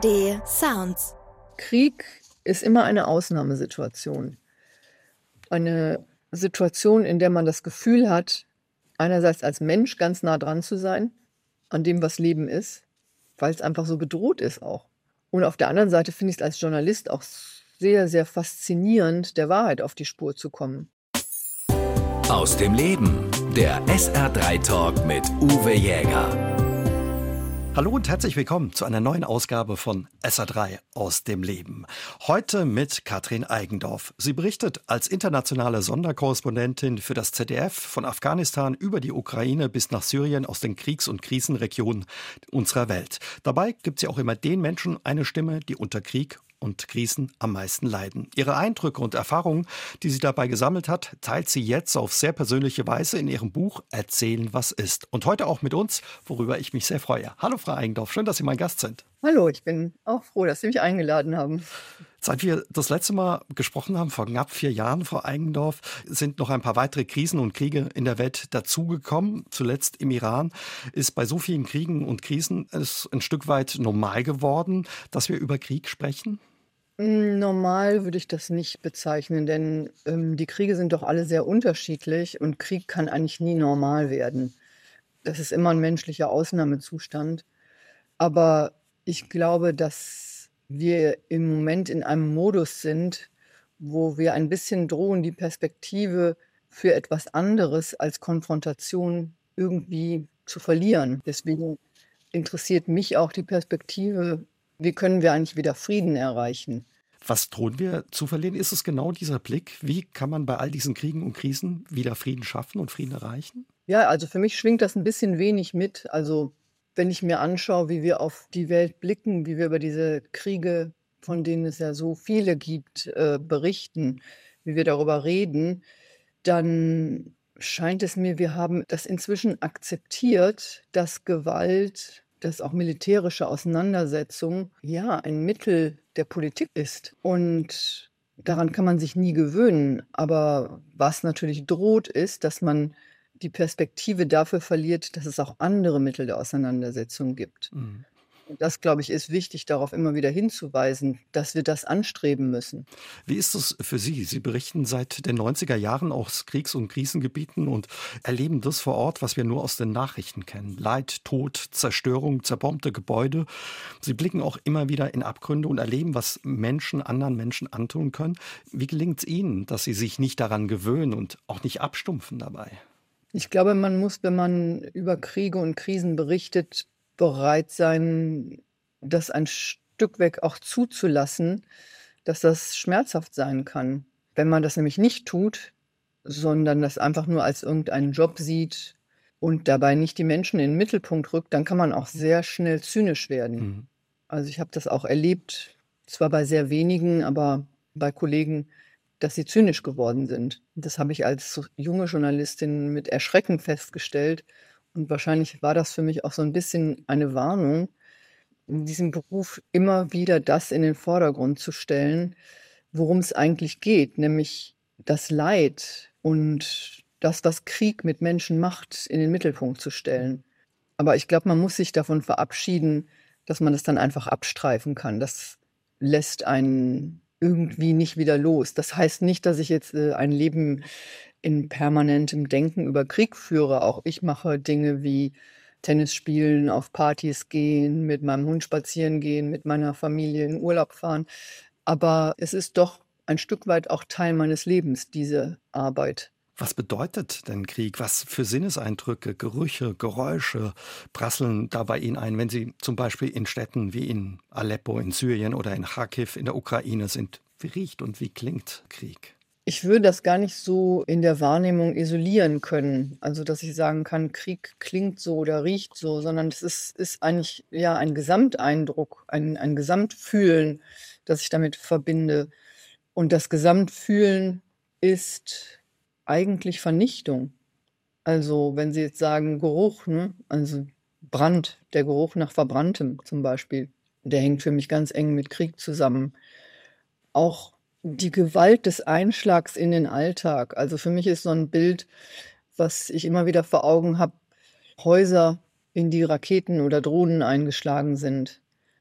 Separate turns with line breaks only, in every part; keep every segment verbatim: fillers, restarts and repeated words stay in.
D Sounds.
Krieg ist immer eine Ausnahmesituation. Eine Situation, in der man das Gefühl hat, einerseits als Mensch ganz nah dran zu sein, an dem, was Leben ist, weil es einfach so bedroht ist auch. Und auf der anderen Seite finde ich es als Journalist auch sehr, sehr faszinierend, der Wahrheit auf die Spur zu kommen.
Aus dem Leben, der S R drei Talk mit Uwe Jäger.
Hallo und herzlich willkommen zu einer neuen Ausgabe von S R drei aus dem Leben. Heute mit Katrin Eigendorf. Sie berichtet als internationale Sonderkorrespondentin für das Z D F von Afghanistan über die Ukraine bis nach Syrien aus den Kriegs- und Krisenregionen unserer Welt. Dabei gibt sie auch immer den Menschen eine Stimme, die unter Krieg und Krisen am meisten leiden. Ihre Eindrücke und Erfahrungen, die sie dabei gesammelt hat, teilt sie jetzt auf sehr persönliche Weise in ihrem Buch Erzählen, was ist. Und heute auch mit uns, worüber ich mich sehr freue. Hallo Frau Eigendorf, schön, dass Sie mein Gast sind.
Hallo, ich bin auch froh, dass Sie mich eingeladen haben.
Seit wir das letzte Mal gesprochen haben, vor knapp vier Jahren, Frau Eigendorf, sind noch ein paar weitere Krisen und Kriege in der Welt dazugekommen. Zuletzt im Iran ist bei so vielen Kriegen und Krisen es ein Stück weit normal geworden, dass wir über Krieg sprechen.
Normal würde ich das nicht bezeichnen, denn ähm, die Kriege sind doch alle sehr unterschiedlich und Krieg kann eigentlich nie normal werden. Das ist immer ein menschlicher Ausnahmezustand. Aber ich glaube, dass wir im Moment in einem Modus sind, wo wir ein bisschen drohen, die Perspektive für etwas anderes als Konfrontation irgendwie zu verlieren. Deswegen interessiert mich auch die Perspektive, wie können wir eigentlich wieder Frieden erreichen?
Was drohen wir zu verlieren? Ist es genau dieser Blick? Wie kann man bei all diesen Kriegen und Krisen wieder Frieden schaffen und Frieden erreichen?
Ja, also für mich schwingt das ein bisschen wenig mit. Also wenn ich mir anschaue, wie wir auf die Welt blicken, wie wir über diese Kriege, von denen es ja so viele gibt, äh, berichten, wie wir darüber reden, dann scheint es mir, wir haben das inzwischen akzeptiert, dass Gewalt, dass auch militärische Auseinandersetzung ja ein Mittel der Politik ist. Und daran kann man sich nie gewöhnen. Aber was natürlich droht, ist, dass man die Perspektive dafür verliert, dass es auch andere Mittel der Auseinandersetzung gibt.
Mhm.
Und das, glaube ich, ist wichtig, darauf immer wieder hinzuweisen, dass wir das anstreben müssen.
Wie ist es für Sie? Sie berichten seit den neunziger Jahren aus Kriegs- und Krisengebieten und erleben das vor Ort, was wir nur aus den Nachrichten kennen. Leid, Tod, Zerstörung, zerbombte Gebäude. Sie blicken auch immer wieder in Abgründe und erleben, was Menschen anderen Menschen antun können. Wie gelingt es Ihnen, dass Sie sich nicht daran gewöhnen und auch nicht abstumpfen dabei?
Ich glaube, man muss, wenn man über Kriege und Krisen berichtet, bereit sein, das ein Stück weg auch zuzulassen, dass das schmerzhaft sein kann. Wenn man das nämlich nicht tut, sondern das einfach nur als irgendeinen Job sieht und dabei nicht die Menschen in den Mittelpunkt rückt, dann kann man auch sehr schnell zynisch werden.
Mhm.
Also ich habe das auch erlebt, zwar bei sehr wenigen, aber bei Kollegen, dass sie zynisch geworden sind. Das habe ich als junge Journalistin mit Erschrecken festgestellt. Und wahrscheinlich war das für mich auch so ein bisschen eine Warnung, in diesem Beruf immer wieder das in den Vordergrund zu stellen, worum es eigentlich geht, nämlich das Leid und das, was Krieg mit Menschen macht, in den Mittelpunkt zu stellen. Aber ich glaube, man muss sich davon verabschieden, dass man das dann einfach abstreifen kann. Das lässt einen irgendwie nicht wieder los. Das heißt nicht, dass ich jetzt äh, ein Leben in permanentem Denken über Krieg führe. Auch ich mache Dinge wie Tennis spielen, auf Partys gehen, mit meinem Hund spazieren gehen, mit meiner Familie in Urlaub fahren. Aber es ist doch ein Stück weit auch Teil meines Lebens, diese Arbeit.
Was bedeutet denn Krieg? Was für Sinneseindrücke, Gerüche, Geräusche prasseln da bei Ihnen ein, wenn Sie zum Beispiel in Städten wie in Aleppo in Syrien oder in Kharkiv in der Ukraine sind? Wie riecht und wie klingt Krieg?
Ich würde das gar nicht so in der Wahrnehmung isolieren können. Also, dass ich sagen kann, Krieg klingt so oder riecht so, sondern es ist, ist eigentlich ja ein Gesamteindruck, ein, ein Gesamtfühlen, das ich damit verbinde. Und das Gesamtfühlen ist eigentlich Vernichtung. Also, wenn Sie jetzt sagen Geruch, ne? Also Brand, der Geruch nach Verbranntem zum Beispiel, der hängt für mich ganz eng mit Krieg zusammen. Auch die Gewalt des Einschlags in den Alltag. Also für mich ist so ein Bild, was ich immer wieder vor Augen habe, Häuser, in die Raketen oder Drohnen eingeschlagen sind.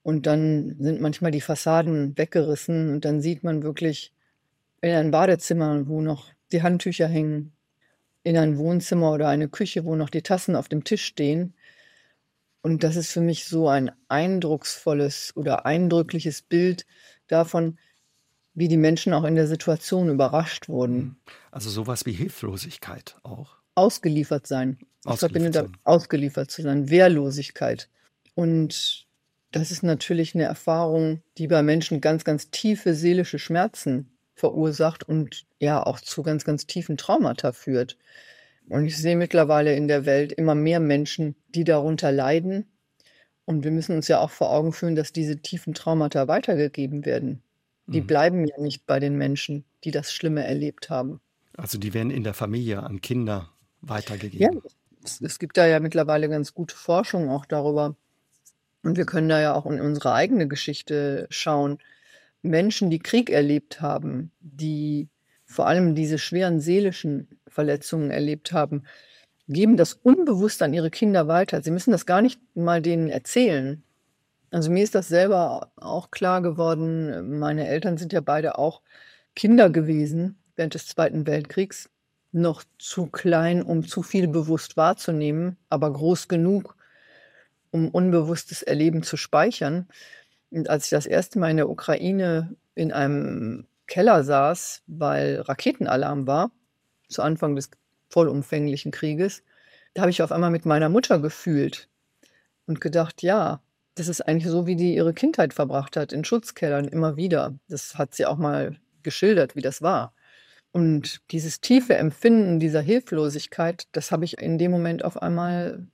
Und dann sind manchmal die Fassaden weggerissen und dann sieht man wirklich in ein Badezimmer, wo noch die Handtücher hängen, in ein Wohnzimmer oder eine Küche, wo noch die Tassen auf dem Tisch stehen. Und das ist für mich so ein eindrucksvolles oder eindrückliches Bild davon, wie die Menschen auch in der Situation überrascht wurden.
Also sowas wie Hilflosigkeit auch.
Ausgeliefert sein. Ich verbinde
Ausgeliefert
damit
sein.
ausgeliefert zu sein, Wehrlosigkeit. Und das ist natürlich eine Erfahrung, die bei Menschen ganz, ganz tiefe seelische Schmerzen verursacht und ja auch zu ganz, ganz tiefen Traumata führt. Und ich sehe mittlerweile in der Welt immer mehr Menschen, die darunter leiden. Und wir müssen uns ja auch vor Augen führen, dass diese tiefen Traumata weitergegeben werden. Die
Mhm.
bleiben ja nicht bei den Menschen, die das Schlimme erlebt haben.
Also die werden in der Familie an Kinder
Ja,
weitergegeben.
es, es gibt da ja mittlerweile ganz gute Forschung auch darüber. Und wir können da ja auch in unsere eigene Geschichte schauen. Menschen, die Krieg erlebt haben, die vor allem diese schweren seelischen Verletzungen erlebt haben, geben das unbewusst an ihre Kinder weiter. Sie müssen das gar nicht mal denen erzählen. Also mir ist das selber auch klar geworden. Meine Eltern sind ja beide auch Kinder gewesen während des Zweiten Weltkriegs. Noch zu klein, um zu viel bewusst wahrzunehmen, aber groß genug, um unbewusstes Erleben zu speichern. Und als ich das erste Mal in der Ukraine in einem Keller saß, weil Raketenalarm war, zu Anfang des vollumfänglichen Krieges, da habe ich auf einmal mit meiner Mutter gefühlt und gedacht, ja, das ist eigentlich so, wie die ihre Kindheit verbracht hat, in Schutzkellern immer wieder. Das hat sie auch mal geschildert, wie das war. Und dieses tiefe Empfinden dieser Hilflosigkeit, das habe ich in dem Moment auf einmal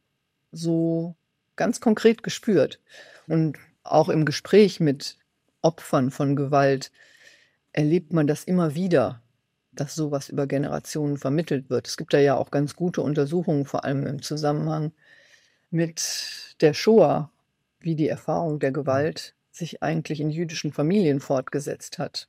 so ganz konkret gespürt. Und auch im Gespräch mit Opfern von Gewalt erlebt man das immer wieder, dass sowas über Generationen vermittelt wird. Es gibt da ja auch ganz gute Untersuchungen, vor allem im Zusammenhang mit der Shoah, wie die Erfahrung der Gewalt sich eigentlich in jüdischen Familien fortgesetzt hat.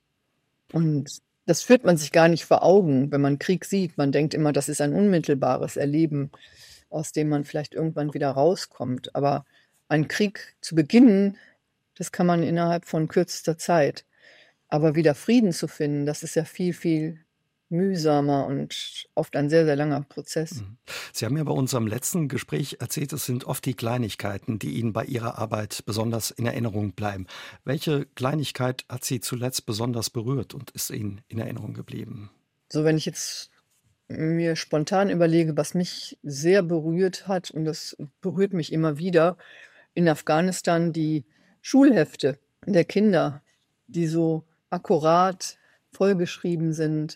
Und das führt man sich gar nicht vor Augen, wenn man Krieg sieht. Man denkt immer, das ist ein unmittelbares Erleben, aus dem man vielleicht irgendwann wieder rauskommt. Aber einen Krieg zu beginnen, das kann man innerhalb von kürzester Zeit. Aber wieder Frieden zu finden, das ist ja viel, viel mühsamer und oft ein sehr, sehr langer Prozess.
Sie haben ja bei unserem letzten Gespräch erzählt, es sind oft die Kleinigkeiten, die Ihnen bei Ihrer Arbeit besonders in Erinnerung bleiben. Welche Kleinigkeit hat Sie zuletzt besonders berührt und ist Ihnen in Erinnerung geblieben?
So, wenn ich jetzt mir spontan überlege, was mich sehr berührt hat, und das berührt mich immer wieder, in Afghanistan die Schulhefte der Kinder, die so akkurat vollgeschrieben sind,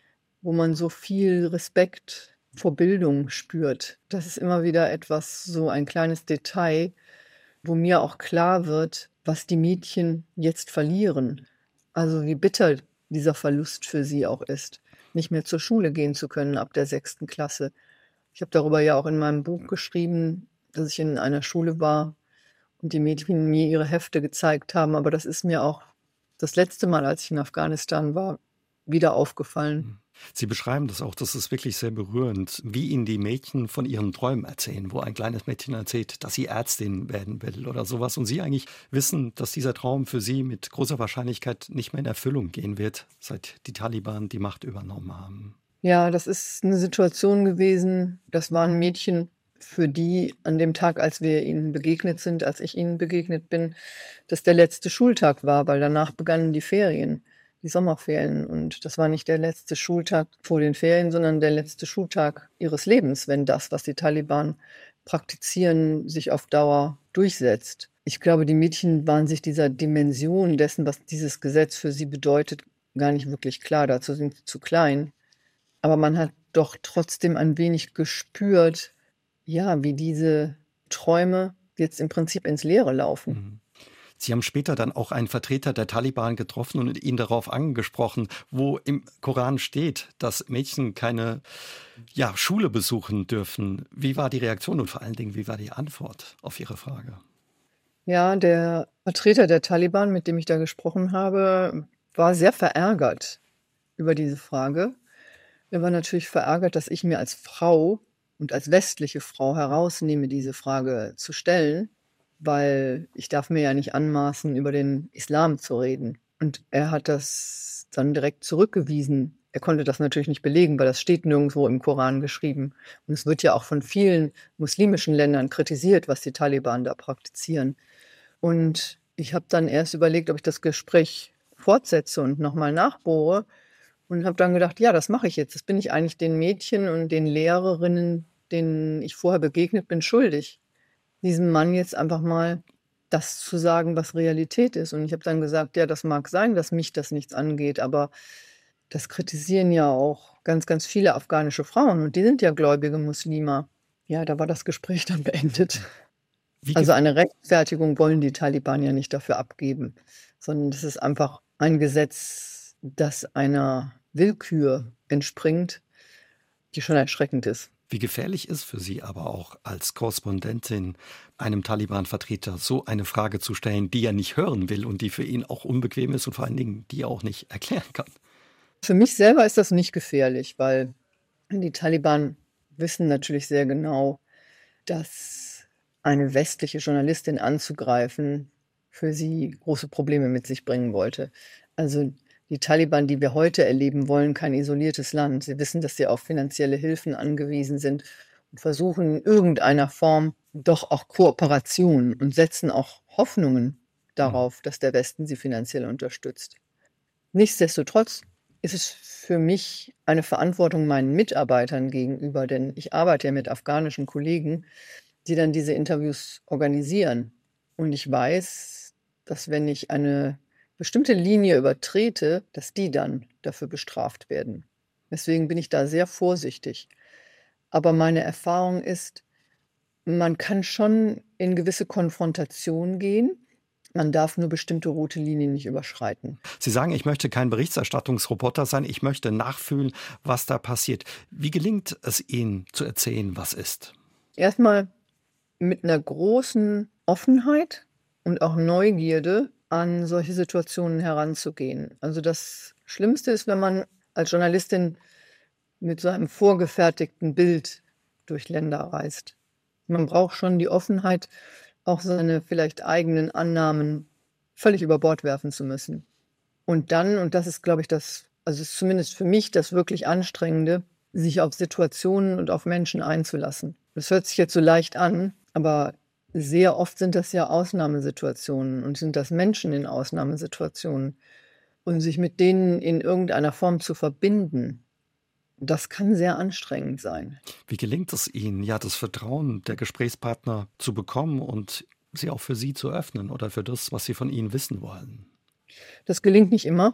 wo man so viel Respekt vor Bildung spürt. Das ist immer wieder etwas, so ein kleines Detail, wo mir auch klar wird, was die Mädchen jetzt verlieren. Also wie bitter dieser Verlust für sie auch ist, nicht mehr zur Schule gehen zu können ab der sechsten Klasse. Ich habe darüber ja auch in meinem Buch geschrieben, dass ich in einer Schule war und die Mädchen mir ihre Hefte gezeigt haben. Aber das ist mir auch das letzte Mal, als ich in Afghanistan war, wieder aufgefallen.
Sie beschreiben das auch, das ist wirklich sehr berührend, wie Ihnen die Mädchen von ihren Träumen erzählen, wo ein kleines Mädchen erzählt, dass sie Ärztin werden will oder sowas. Und Sie eigentlich wissen, dass dieser Traum für Sie mit großer Wahrscheinlichkeit nicht mehr in Erfüllung gehen wird, seit die Taliban die Macht übernommen haben.
Ja, das ist eine Situation gewesen, das waren Mädchen, für die an dem Tag, als wir ihnen begegnet sind, als ich ihnen begegnet bin, das der letzte Schultag war, weil danach begannen die Ferien, die Sommerferien. Und das war nicht der letzte Schultag vor den Ferien, sondern der letzte Schultag ihres Lebens, wenn das, was die Taliban praktizieren, sich auf Dauer durchsetzt. Ich glaube, die Mädchen waren sich dieser Dimension dessen, was dieses Gesetz für sie bedeutet, gar nicht wirklich klar. Dazu sind sie zu klein. Aber man hat doch trotzdem ein wenig gespürt, ja, wie diese Träume jetzt im Prinzip ins Leere laufen.
Sie haben später dann auch einen Vertreter der Taliban getroffen und ihn darauf angesprochen, wo im Koran steht, dass Mädchen keine ja, Schule besuchen dürfen. Wie war die Reaktion und vor allen Dingen, wie war die Antwort auf Ihre Frage?
Ja, der Vertreter der Taliban, mit dem ich da gesprochen habe, war sehr verärgert über diese Frage. Er war natürlich verärgert, dass ich mir als Frau und als westliche Frau herausnehme, diese Frage zu stellen. weil ich darf mir ja nicht anmaßen, über den Islam zu reden. Und er hat das dann direkt zurückgewiesen. Er konnte das natürlich nicht belegen, weil das steht nirgendwo im Koran geschrieben. Und es wird ja auch von vielen muslimischen Ländern kritisiert, was die Taliban da praktizieren. Und ich habe dann erst überlegt, ob ich das Gespräch fortsetze und nochmal nachbohre und habe dann gedacht, ja, das mache ich jetzt. Das bin ich eigentlich den Mädchen und den Lehrerinnen, denen ich vorher begegnet bin, schuldig, diesem Mann jetzt einfach mal das zu sagen, was Realität ist. Und ich habe dann gesagt, ja, das mag sein, dass mich das nichts angeht, aber das kritisieren ja auch ganz, ganz viele afghanische Frauen und die sind ja gläubige Muslime. Ja, da war das Gespräch dann beendet.
Wie
Also
gef-
eine Rechtfertigung wollen die Taliban ja nicht dafür abgeben, sondern das ist einfach ein Gesetz, das einer Willkür entspringt, die schon erschreckend ist.
Wie gefährlich ist für Sie aber auch als Korrespondentin einem Taliban-Vertreter so eine Frage zu stellen, die er nicht hören will und die für ihn auch unbequem ist und vor allen Dingen, die er auch nicht erklären kann?
Für mich selber ist das nicht gefährlich, weil die Taliban wissen natürlich sehr genau, dass eine westliche Journalistin anzugreifen für sie große Probleme mit sich bringen wollte. Also die Taliban, die wir heute erleben, wollen kein isoliertes Land. Sie wissen, dass sie auf finanzielle Hilfen angewiesen sind und versuchen in irgendeiner Form doch auch Kooperation und setzen auch Hoffnungen darauf, dass der Westen sie finanziell unterstützt. Nichtsdestotrotz ist es für mich eine Verantwortung meinen Mitarbeitern gegenüber, denn ich arbeite ja mit afghanischen Kollegen, die dann diese Interviews organisieren. Und ich weiß, dass wenn ich eine bestimmte Linie übertrete, dass die dann dafür bestraft werden. Deswegen bin ich da sehr vorsichtig. Aber meine Erfahrung ist, man kann schon in gewisse Konfrontation gehen. Man darf nur bestimmte rote Linien nicht überschreiten.
Sie sagen, ich möchte kein Berichterstattungsreporter sein, ich möchte nachfühlen, was da passiert. Wie gelingt es Ihnen zu erzählen, was ist?
Erstmal mit einer großen Offenheit und auch Neugierde an solche Situationen heranzugehen. Also das Schlimmste ist, wenn man als Journalistin mit so einem vorgefertigten Bild durch Länder reist. Man braucht schon die Offenheit, auch seine vielleicht eigenen Annahmen völlig über Bord werfen zu müssen. Und dann, und das ist, glaube ich, das, also ist zumindest für mich das wirklich Anstrengende, sich auf Situationen und auf Menschen einzulassen. Das hört sich jetzt so leicht an, aber sehr oft sind das ja Ausnahmesituationen und sind das Menschen in Ausnahmesituationen. Und sich mit denen in irgendeiner Form zu verbinden, das kann sehr anstrengend sein.
Wie gelingt es Ihnen, ja, das Vertrauen der Gesprächspartner zu bekommen und sie auch für Sie zu öffnen oder für das, was sie von Ihnen wissen wollen?
Das gelingt nicht immer.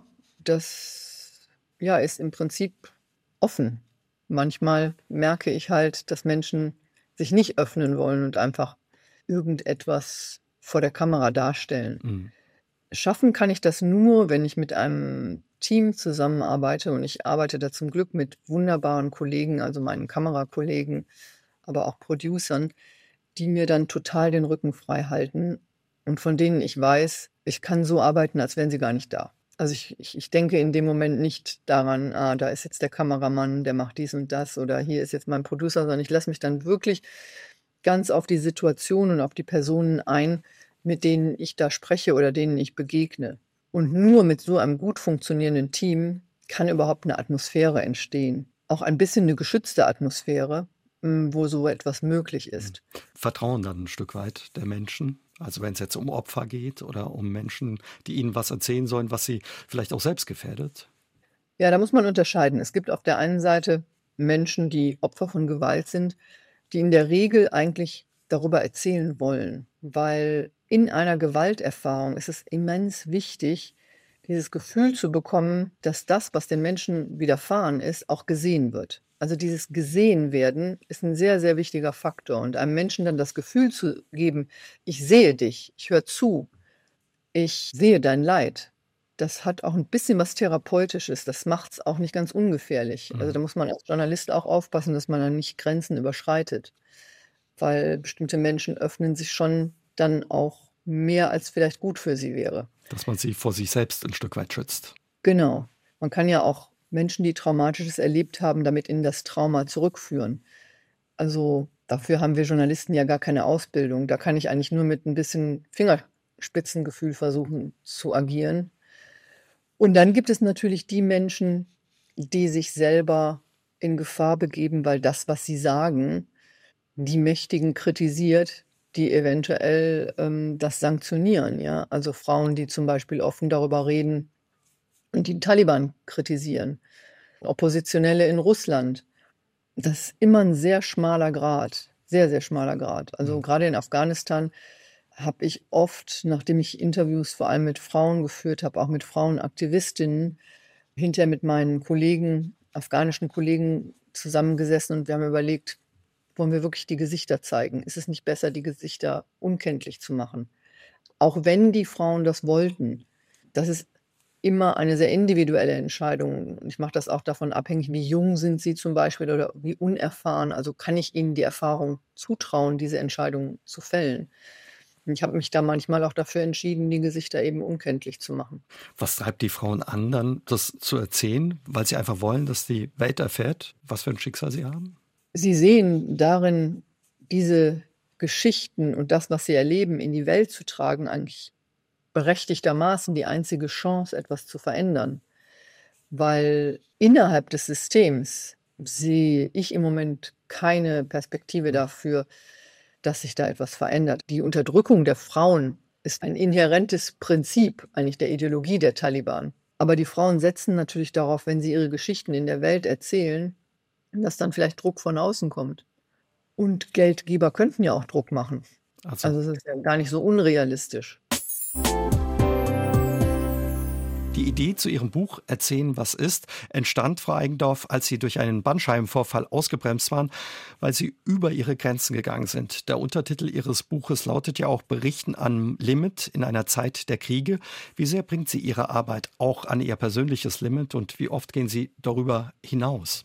Das ja, ist im Prinzip offen. Manchmal merke ich halt, dass Menschen sich nicht öffnen wollen und einfach irgendetwas vor der Kamera darstellen.
Mhm.
Schaffen kann ich das nur, wenn ich mit einem Team zusammenarbeite und ich arbeite da zum Glück mit wunderbaren Kollegen, also meinen Kamerakollegen, aber auch Producern, die mir dann total den Rücken frei halten und von denen ich weiß, ich kann so arbeiten, als wären sie gar nicht da. Also ich, ich, ich denke in dem Moment nicht daran, ah, da ist jetzt der Kameramann, der macht dies und das oder hier ist jetzt mein Producer, sondern ich lasse mich dann wirklich ganz auf die Situation und auf die Personen ein, mit denen ich da spreche oder denen ich begegne. Und nur mit so einem gut funktionierenden Team kann überhaupt eine Atmosphäre entstehen. Auch ein bisschen eine geschützte Atmosphäre, m, wo so etwas möglich ist.
Vertrauen dann ein Stück weit der Menschen? Also wenn es jetzt um Opfer geht oder um Menschen, die ihnen was erzählen sollen, was sie vielleicht auch selbst gefährdet?
Ja, da muss man unterscheiden. Es gibt auf der einen Seite Menschen, die Opfer von Gewalt sind, die in der Regel eigentlich darüber erzählen wollen, weil in einer Gewalterfahrung ist es immens wichtig, dieses Gefühl zu bekommen, dass das, was den Menschen widerfahren ist, auch gesehen wird. Also dieses Gesehenwerden ist ein sehr, sehr wichtiger Faktor. Und einem Menschen dann das Gefühl zu geben, ich sehe dich, ich höre zu, ich sehe dein Leid, das hat auch ein bisschen was Therapeutisches. Das macht es auch nicht ganz ungefährlich. Also da muss man als Journalist auch aufpassen, dass man dann nicht Grenzen überschreitet. Weil bestimmte Menschen öffnen sich schon dann auch mehr, als vielleicht gut für sie wäre.
Dass man sie vor sich selbst ein Stück weit schützt.
Genau. Man kann ja auch Menschen, die Traumatisches erlebt haben, damit in das Trauma zurückführen. Also Dafür haben wir Journalisten ja gar keine Ausbildung. Da kann ich eigentlich nur mit ein bisschen Fingerspitzengefühl versuchen zu agieren. Und dann gibt es natürlich die Menschen, die sich selber in Gefahr begeben, weil das, was sie sagen, die Mächtigen kritisiert, die eventuell ähm, das sanktionieren. Ja? Also Frauen, die zum Beispiel offen darüber reden und die Taliban kritisieren. Oppositionelle in Russland. Das ist immer ein sehr schmaler Grat, sehr, sehr schmaler Grat. Also
Mhm.
gerade in Afghanistan habe ich oft, nachdem ich Interviews vor allem mit Frauen geführt habe, auch mit Frauenaktivistinnen, hinterher mit meinen Kollegen, afghanischen Kollegen zusammengesessen und wir haben überlegt, wollen wir wirklich die Gesichter zeigen? Ist es nicht besser, die Gesichter unkenntlich zu machen? Auch wenn die Frauen das wollten. Das ist immer eine sehr individuelle Entscheidung. Ich mache das auch davon abhängig, wie jung sind sie zum Beispiel oder wie unerfahren. Also kann ich ihnen die Erfahrung zutrauen, diese Entscheidung zu fällen. Und ich habe mich da manchmal auch dafür entschieden, die Gesichter eben unkenntlich zu machen.
Was treibt die Frauen an, dann das zu erzählen, weil sie einfach wollen, dass die Welt erfährt, was für ein Schicksal sie haben?
Sie sehen darin, diese Geschichten und das, was sie erleben, in die Welt zu tragen, eigentlich berechtigtermaßen die einzige Chance, etwas zu verändern. Weil innerhalb des Systems sehe ich im Moment keine Perspektive dafür, dass sich da etwas verändert. Die Unterdrückung der Frauen ist ein inhärentes Prinzip eigentlich der Ideologie der Taliban. Aber die Frauen setzen natürlich darauf, wenn sie ihre Geschichten in der Welt erzählen, dass dann vielleicht Druck von außen kommt. Und Geldgeber könnten ja auch Druck machen.
Also,
Also es ist ja gar nicht so unrealistisch.
die Idee zu Ihrem Buch Erzählen, was ist, entstand, Frau Eigendorf, als Sie durch einen Bandscheibenvorfall ausgebremst waren, weil Sie über Ihre Grenzen gegangen sind. Der Untertitel Ihres Buches lautet ja auch Berichten am Limit in einer Zeit der Kriege. Wie sehr bringt Sie Ihre Arbeit auch an Ihr persönliches Limit und wie oft gehen Sie darüber hinaus?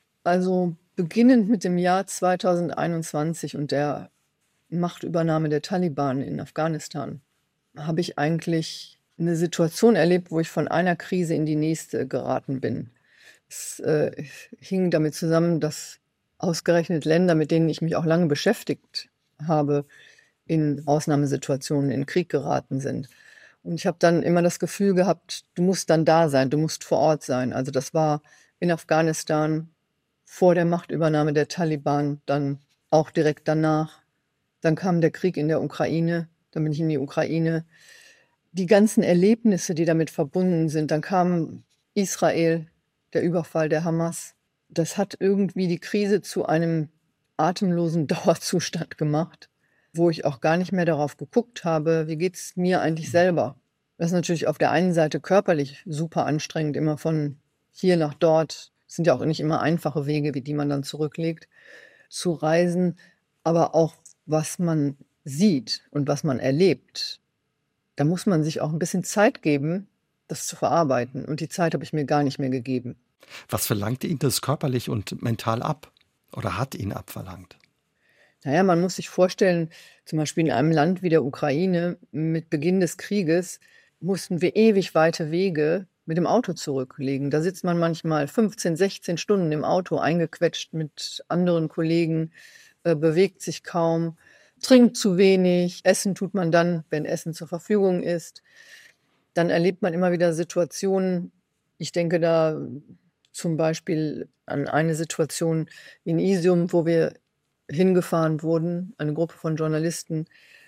Also beginnend mit dem Jahr zweitausendeinundzwanzig und der Machtübernahme der Taliban in Afghanistan habe ich eigentlich eine Situation erlebt, wo ich von einer Krise in die nächste geraten bin. Es äh, hing damit zusammen, dass ausgerechnet Länder, mit denen ich mich auch lange beschäftigt habe, in Ausnahmesituationen in Krieg geraten sind. Und ich habe dann immer das Gefühl gehabt, du musst dann da sein, du musst vor Ort sein. Also das war in Afghanistan vor der Machtübernahme der Taliban, dann auch direkt danach. Dann kam der Krieg in der Ukraine, dann bin ich in die Ukraine. Die ganzen Erlebnisse, die damit verbunden sind, dann kam Israel, der Überfall der Hamas. Das hat irgendwie die Krise zu einem atemlosen Dauerzustand gemacht, wo ich auch gar nicht mehr darauf geguckt habe, wie geht es mir eigentlich selber. Das ist natürlich auf der einen Seite körperlich super anstrengend, immer von hier nach dort. Es sind ja auch nicht immer einfache Wege, wie die man dann zurücklegt, zu reisen, aber auch was man sieht und was man erlebt. Da muss man sich auch ein bisschen Zeit geben, das zu verarbeiten. Und die Zeit habe ich mir gar nicht mehr gegeben.
Was verlangt Ihnen das körperlich und mental ab? Oder hat Ihnen abverlangt?
Naja, man muss sich vorstellen, zum Beispiel in einem Land wie der Ukraine, mit Beginn des Krieges mussten wir ewig weite Wege mit dem Auto zurücklegen. Da sitzt man manchmal fünfzehn, sechzehn Stunden im Auto, eingequetscht mit anderen Kollegen, äh, bewegt sich kaum, trinkt zu wenig, essen tut man dann, wenn Essen zur Verfügung ist. Dann erlebt man immer wieder Situationen, ich denke da zum Beispiel an eine Situation in Isium, wo wir hingefahren wurden, eine Gruppe von Journalisten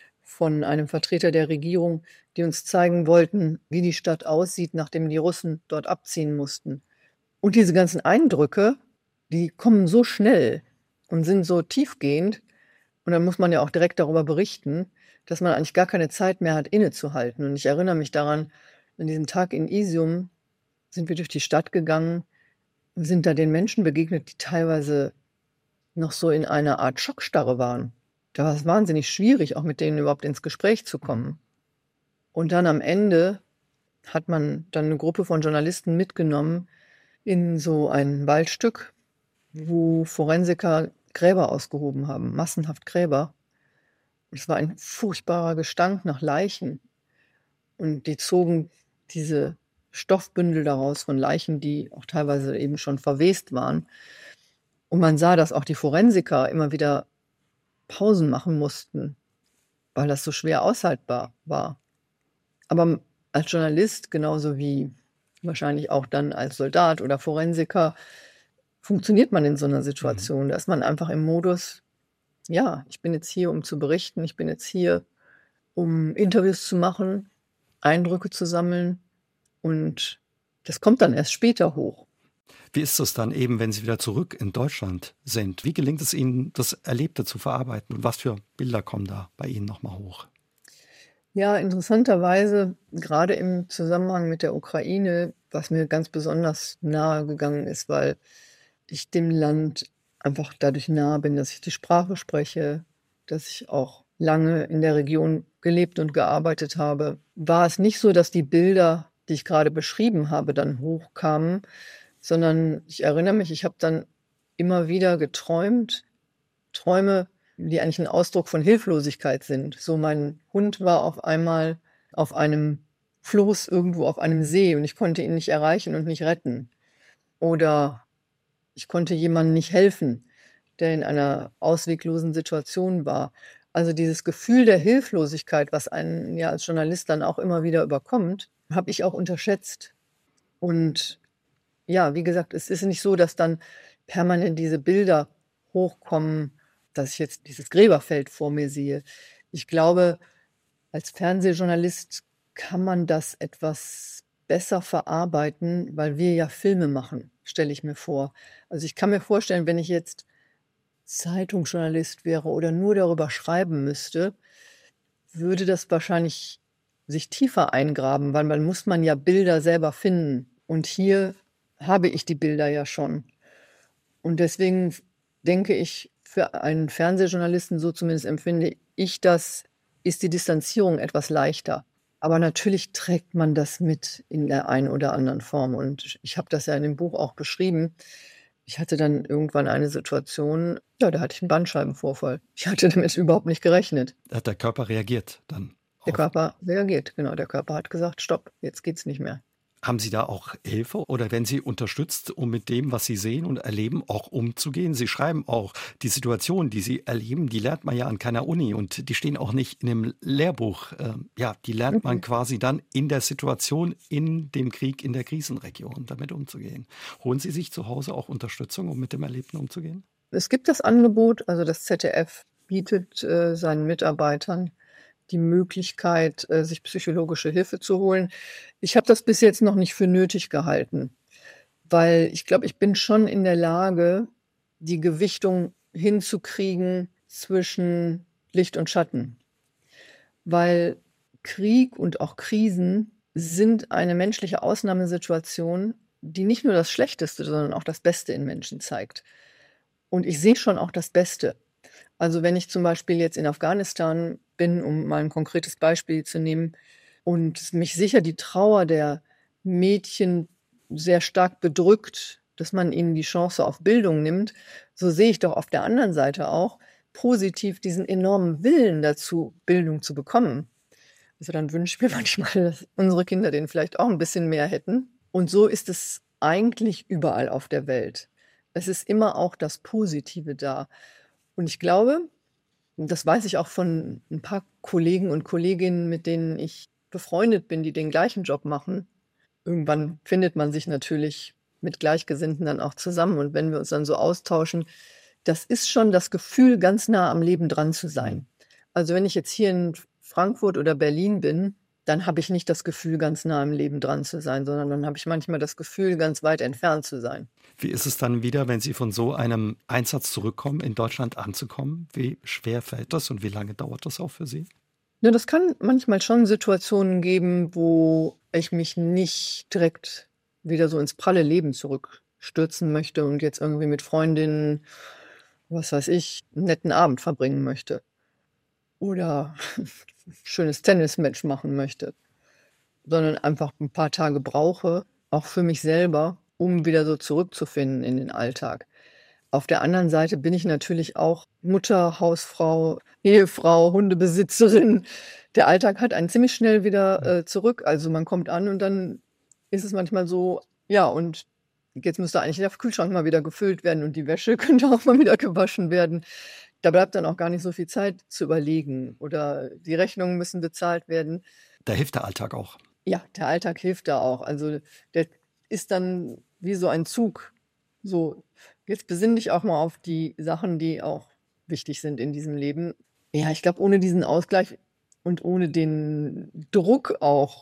von einem Vertreter der Regierung, die uns zeigen wollten, wie die Stadt aussieht, nachdem die Russen dort abziehen mussten. Und diese ganzen Eindrücke, die kommen so schnell und sind so tiefgehend, und dann muss man ja auch direkt darüber berichten, dass man eigentlich gar keine Zeit mehr hat, innezuhalten. Und ich erinnere mich daran, an diesem Tag in Isium sind wir durch die Stadt gegangen, sind da den Menschen begegnet, die teilweise noch so in einer Art Schockstarre waren. Da war es wahnsinnig schwierig, auch mit denen überhaupt ins Gespräch zu kommen. Und dann am Ende hat man dann eine Gruppe von Journalisten mitgenommen in so ein Waldstück, wo Forensiker Gräber ausgehoben haben, massenhaft Gräber. Es war ein furchtbarer Gestank nach Leichen. Und die zogen diese Stoffbündel daraus von Leichen, die auch teilweise eben schon verwest waren. Und man sah, dass auch die Forensiker immer wieder Pausen machen mussten, weil das so schwer aushaltbar war. Aber als Journalist, genauso wie wahrscheinlich auch dann als Soldat oder Forensiker, funktioniert man in so einer
Mhm.
Situation. Da ist man einfach im Modus, ja, ich bin jetzt hier, um zu berichten, ich bin jetzt hier, um Interviews zu machen, Eindrücke zu sammeln und das kommt dann erst später hoch.
Wie ist es dann eben, wenn Sie wieder zurück in Deutschland sind? Wie gelingt es Ihnen, das Erlebte zu verarbeiten? Und was für Bilder kommen da bei Ihnen nochmal hoch?
Ja, interessanterweise, gerade im Zusammenhang mit der Ukraine, was mir ganz besonders nahe gegangen ist, weil ich dem Land einfach dadurch nahe bin, dass ich die Sprache spreche, dass ich auch lange in der Region gelebt und gearbeitet habe, war es nicht so, dass die Bilder, die ich gerade beschrieben habe, dann hochkamen, sondern ich erinnere mich, ich habe dann immer wieder geträumt, Träume, die eigentlich ein Ausdruck von Hilflosigkeit sind. So, mein Hund war auf einmal auf einem Floß irgendwo auf einem See und ich konnte ihn nicht erreichen und nicht retten. Oder ich konnte jemandem nicht helfen, der in einer ausweglosen Situation war. Also dieses Gefühl der Hilflosigkeit, was einen ja als Journalist dann auch immer wieder überkommt, habe ich auch unterschätzt. Und ja, wie gesagt, es ist nicht so, dass dann permanent diese Bilder hochkommen, dass ich jetzt dieses Gräberfeld vor mir sehe. Ich glaube, als Fernsehjournalist kann man das etwas besser verarbeiten, weil wir ja Filme machen, stelle ich mir vor. Also ich kann mir vorstellen, wenn ich jetzt Zeitungsjournalist wäre oder nur darüber schreiben müsste, würde das wahrscheinlich sich tiefer eingraben, weil man muss man ja Bilder selber finden. Und hier habe ich die Bilder ja schon. Und deswegen denke ich, für einen Fernsehjournalisten, so zumindest empfinde ich das, ist die Distanzierung etwas leichter. Aber natürlich trägt man das mit in der einen oder anderen Form. Und ich habe das ja in dem Buch auch beschrieben. Ich hatte dann irgendwann eine Situation, ja, da hatte ich einen Bandscheibenvorfall. Ich hatte damit überhaupt nicht gerechnet.
Hat der Körper reagiert dann
Der
auf?
Körper reagiert, genau. Der Körper hat gesagt, stopp, jetzt geht's nicht mehr.
Haben Sie da auch Hilfe oder werden Sie unterstützt, um mit dem, was Sie sehen und erleben, auch umzugehen? Sie schreiben auch, die Situationen, die Sie erleben, die lernt man ja an keiner Uni und die stehen auch nicht in einem Lehrbuch. Ähm, ja, die lernt man
Mhm.
quasi dann in der Situation, in dem Krieg, in der Krisenregion, damit umzugehen. Holen Sie sich zu Hause auch Unterstützung, um mit dem Erlebten umzugehen?
Es gibt das Angebot, also das Z D F bietet äh, seinen Mitarbeitern die Möglichkeit, äh, sich psychologische Hilfe zu holen. Ich habe das bis jetzt noch nicht für nötig gehalten, weil ich glaube, ich bin schon in der Lage, die Gewichtung hinzukriegen zwischen Licht und Schatten. Weil Krieg und auch Krisen sind eine menschliche Ausnahmesituation, die nicht nur das Schlechteste, sondern auch das Beste in Menschen zeigt. Und ich sehe schon auch das Beste. Also wenn ich zum Beispiel jetzt in Afghanistan bin, um mal ein konkretes Beispiel zu nehmen, und mich sicher die Trauer der Mädchen sehr stark bedrückt, dass man ihnen die Chance auf Bildung nimmt, so sehe ich doch auf der anderen Seite auch positiv diesen enormen Willen dazu, Bildung zu bekommen. Also dann wünsche ich mir manchmal, dass unsere Kinder den vielleicht auch ein bisschen mehr hätten. Und so ist es eigentlich überall auf der Welt. Es ist immer auch das Positive da. Und ich glaube, das weiß ich auch von ein paar Kollegen und Kolleginnen, mit denen ich befreundet bin, die den gleichen Job machen. Irgendwann findet man sich natürlich mit Gleichgesinnten dann auch zusammen. Und wenn wir uns dann so austauschen, das ist schon das Gefühl, ganz nah am Leben dran zu sein. Also wenn ich jetzt hier in Frankfurt oder Berlin bin, dann habe ich nicht das Gefühl, ganz nah am Leben dran zu sein, sondern dann habe ich manchmal das Gefühl, ganz weit entfernt zu sein.
Wie ist es dann wieder, wenn Sie von so einem Einsatz zurückkommen, in Deutschland anzukommen? Wie schwer fällt das und wie lange dauert das auch für Sie?
Ja, das kann manchmal schon Situationen geben, wo ich mich nicht direkt wieder so ins pralle Leben zurückstürzen möchte und jetzt irgendwie mit Freundinnen, was weiß ich, einen netten Abend verbringen möchte. Oder ein schönes Tennismatch machen möchte. Sondern einfach ein paar Tage brauche, auch für mich selber, um wieder so zurückzufinden in den Alltag. Auf der anderen Seite bin ich natürlich auch Mutter, Hausfrau, Ehefrau, Hundebesitzerin. Der Alltag hat einen ziemlich schnell wieder äh, zurück. Also man kommt an und dann ist es manchmal so, ja, und jetzt müsste eigentlich der Kühlschrank mal wieder gefüllt werden und die Wäsche könnte auch mal wieder gewaschen werden. Da bleibt dann auch gar nicht so viel Zeit zu überlegen oder die Rechnungen müssen bezahlt werden.
Da hilft der Alltag auch.
Ja, der Alltag hilft da auch. Also der ist dann wie so ein Zug. So, jetzt besinn dich auch mal auf die Sachen, die auch wichtig sind in diesem Leben. Ja, ich glaube, ohne diesen Ausgleich und ohne den Druck auch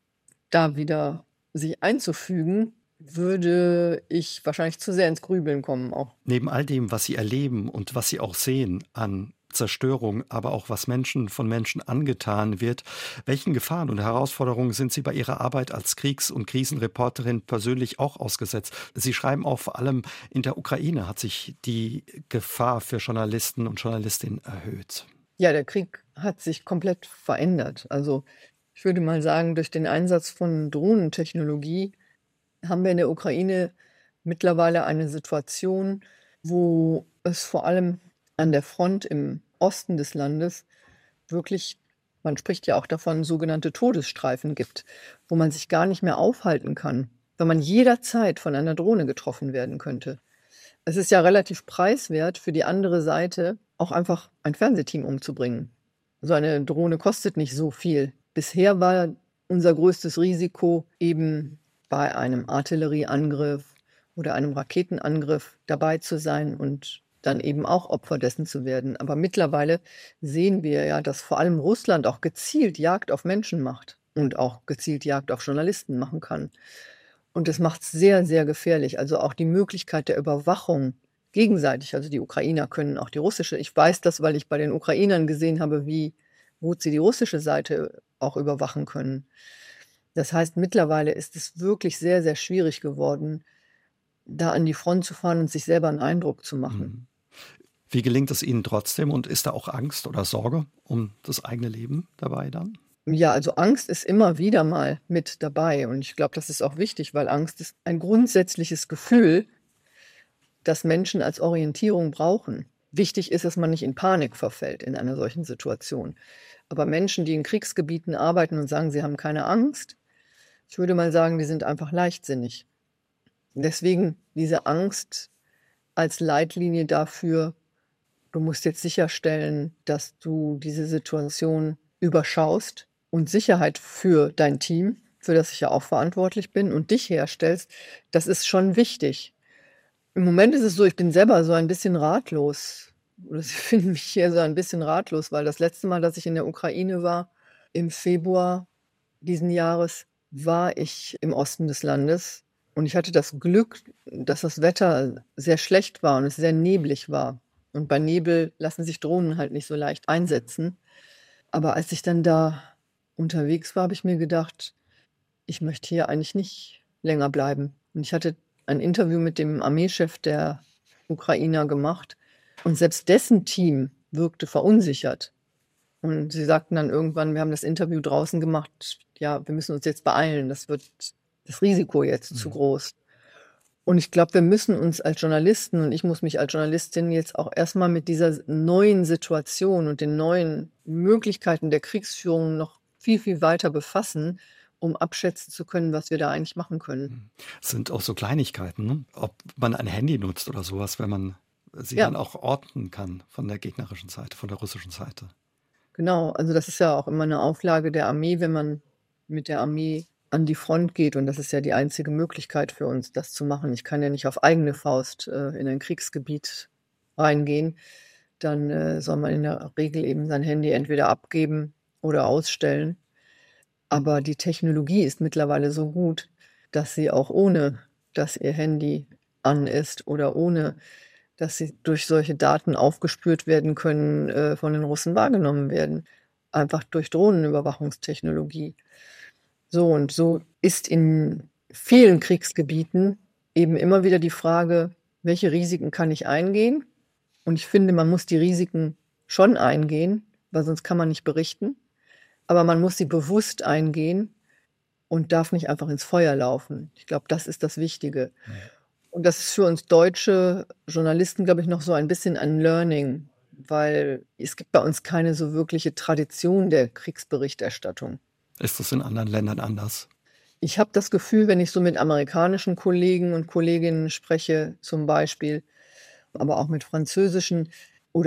da wieder sich einzufügen, würde ich wahrscheinlich zu sehr ins Grübeln kommen auch.
Neben all dem, was Sie erleben und was Sie auch sehen an Zerstörung, aber auch was Menschen von Menschen angetan wird, welchen Gefahren und Herausforderungen sind Sie bei Ihrer Arbeit als Kriegs- und Krisenreporterin persönlich auch ausgesetzt? Sie schreiben auch, vor allem in der Ukraine hat sich die Gefahr für Journalisten und Journalistinnen erhöht.
Ja, der Krieg hat sich komplett verändert. Also ich würde mal sagen, durch den Einsatz von Drohnentechnologie haben wir in der Ukraine mittlerweile eine Situation, wo es vor allem an der Front im Osten des Landes wirklich, man spricht ja auch davon, sogenannte Todesstreifen gibt, wo man sich gar nicht mehr aufhalten kann, weil man jederzeit von einer Drohne getroffen werden könnte. Es ist ja relativ preiswert für die andere Seite, auch einfach ein Fernsehteam umzubringen. So eine Drohne kostet nicht so viel. Bisher war unser größtes Risiko eben bei einem Artillerieangriff oder einem Raketenangriff dabei zu sein und dann eben auch Opfer dessen zu werden. Aber mittlerweile sehen wir ja, dass vor allem Russland auch gezielt Jagd auf Menschen macht und auch gezielt Jagd auf Journalisten machen kann. Und das macht es sehr, sehr gefährlich. Also auch die Möglichkeit der Überwachung gegenseitig. Also die Ukrainer können auch die russische. Ich weiß das, weil ich bei den Ukrainern gesehen habe, wie gut sie die russische Seite auch überwachen können. Das heißt, mittlerweile ist es wirklich sehr, sehr schwierig geworden, da an die Front zu fahren und sich selber einen Eindruck zu machen.
Wie gelingt es Ihnen trotzdem und ist da auch Angst oder Sorge um das eigene Leben dabei dann?
Ja, also Angst ist immer wieder mal mit dabei und ich glaube, das ist auch wichtig, weil Angst ist ein grundsätzliches Gefühl, das Menschen als Orientierung brauchen. Wichtig ist, dass man nicht in Panik verfällt in einer solchen Situation. Aber Menschen, die in Kriegsgebieten arbeiten und sagen, sie haben keine Angst, ich würde mal sagen, die sind einfach leichtsinnig. Deswegen diese Angst als Leitlinie dafür, du musst jetzt sicherstellen, dass du diese Situation überschaust und Sicherheit für dein Team, für das ich ja auch verantwortlich bin, und dich herstellst, das ist schon wichtig. Im Moment ist es so, ich bin selber so ein bisschen ratlos. Oder ich finde mich hier so ein bisschen ratlos, weil das letzte Mal, dass ich in der Ukraine war, im Februar diesen Jahres, war ich im Osten des Landes. Und ich hatte das Glück, dass das Wetter sehr schlecht war und es sehr neblig war. Und bei Nebel lassen sich Drohnen halt nicht so leicht einsetzen. Aber als ich dann da unterwegs war, habe ich mir gedacht, ich möchte hier eigentlich nicht länger bleiben. Und ich hatte ein Interview mit dem Armeechef der Ukrainer gemacht. Und selbst dessen Team wirkte verunsichert. Und sie sagten dann irgendwann, wir haben das Interview draußen gemacht, ja, wir müssen uns jetzt beeilen, das wird das Risiko jetzt mhm. zu groß. Und ich glaube, wir müssen uns als Journalisten, und ich muss mich als Journalistin jetzt auch erstmal mit dieser neuen Situation und den neuen Möglichkeiten der Kriegsführung noch viel, viel weiter befassen, um abschätzen zu können, was wir da eigentlich machen können.
Es sind auch so Kleinigkeiten, ne? Ob man ein Handy nutzt oder sowas, wenn man sie
Ja.
dann auch orten kann von der gegnerischen Seite, von der russischen Seite.
Genau, also das ist ja auch immer eine Auflage der Armee, wenn man mit der Armee an die Front geht. Und das ist ja die einzige Möglichkeit für uns, das zu machen. Ich kann ja nicht auf eigene Faust äh, in ein Kriegsgebiet reingehen. Dann äh, soll man in der Regel eben sein Handy entweder abgeben oder ausstellen. Aber die Technologie ist mittlerweile so gut, dass sie auch ohne, dass ihr Handy an ist oder ohne, dass sie durch solche Daten aufgespürt werden können, äh, von den Russen wahrgenommen werden. Einfach durch Drohnenüberwachungstechnologie. So, und so ist in vielen Kriegsgebieten eben immer wieder die Frage, welche Risiken kann ich eingehen? Und ich finde, man muss die Risiken schon eingehen, weil sonst kann man nicht berichten. Aber man muss sie bewusst eingehen und darf nicht einfach ins Feuer laufen. Ich glaube, das ist das Wichtige. Ja. Und das ist für uns deutsche Journalisten, glaube ich, noch so ein bisschen ein Learning, weil es gibt bei uns keine so wirkliche Tradition der Kriegsberichterstattung.
Ist das in anderen Ländern anders?
Ich habe das Gefühl, wenn ich so mit amerikanischen Kollegen und Kolleginnen spreche, zum Beispiel, aber auch mit französischen oder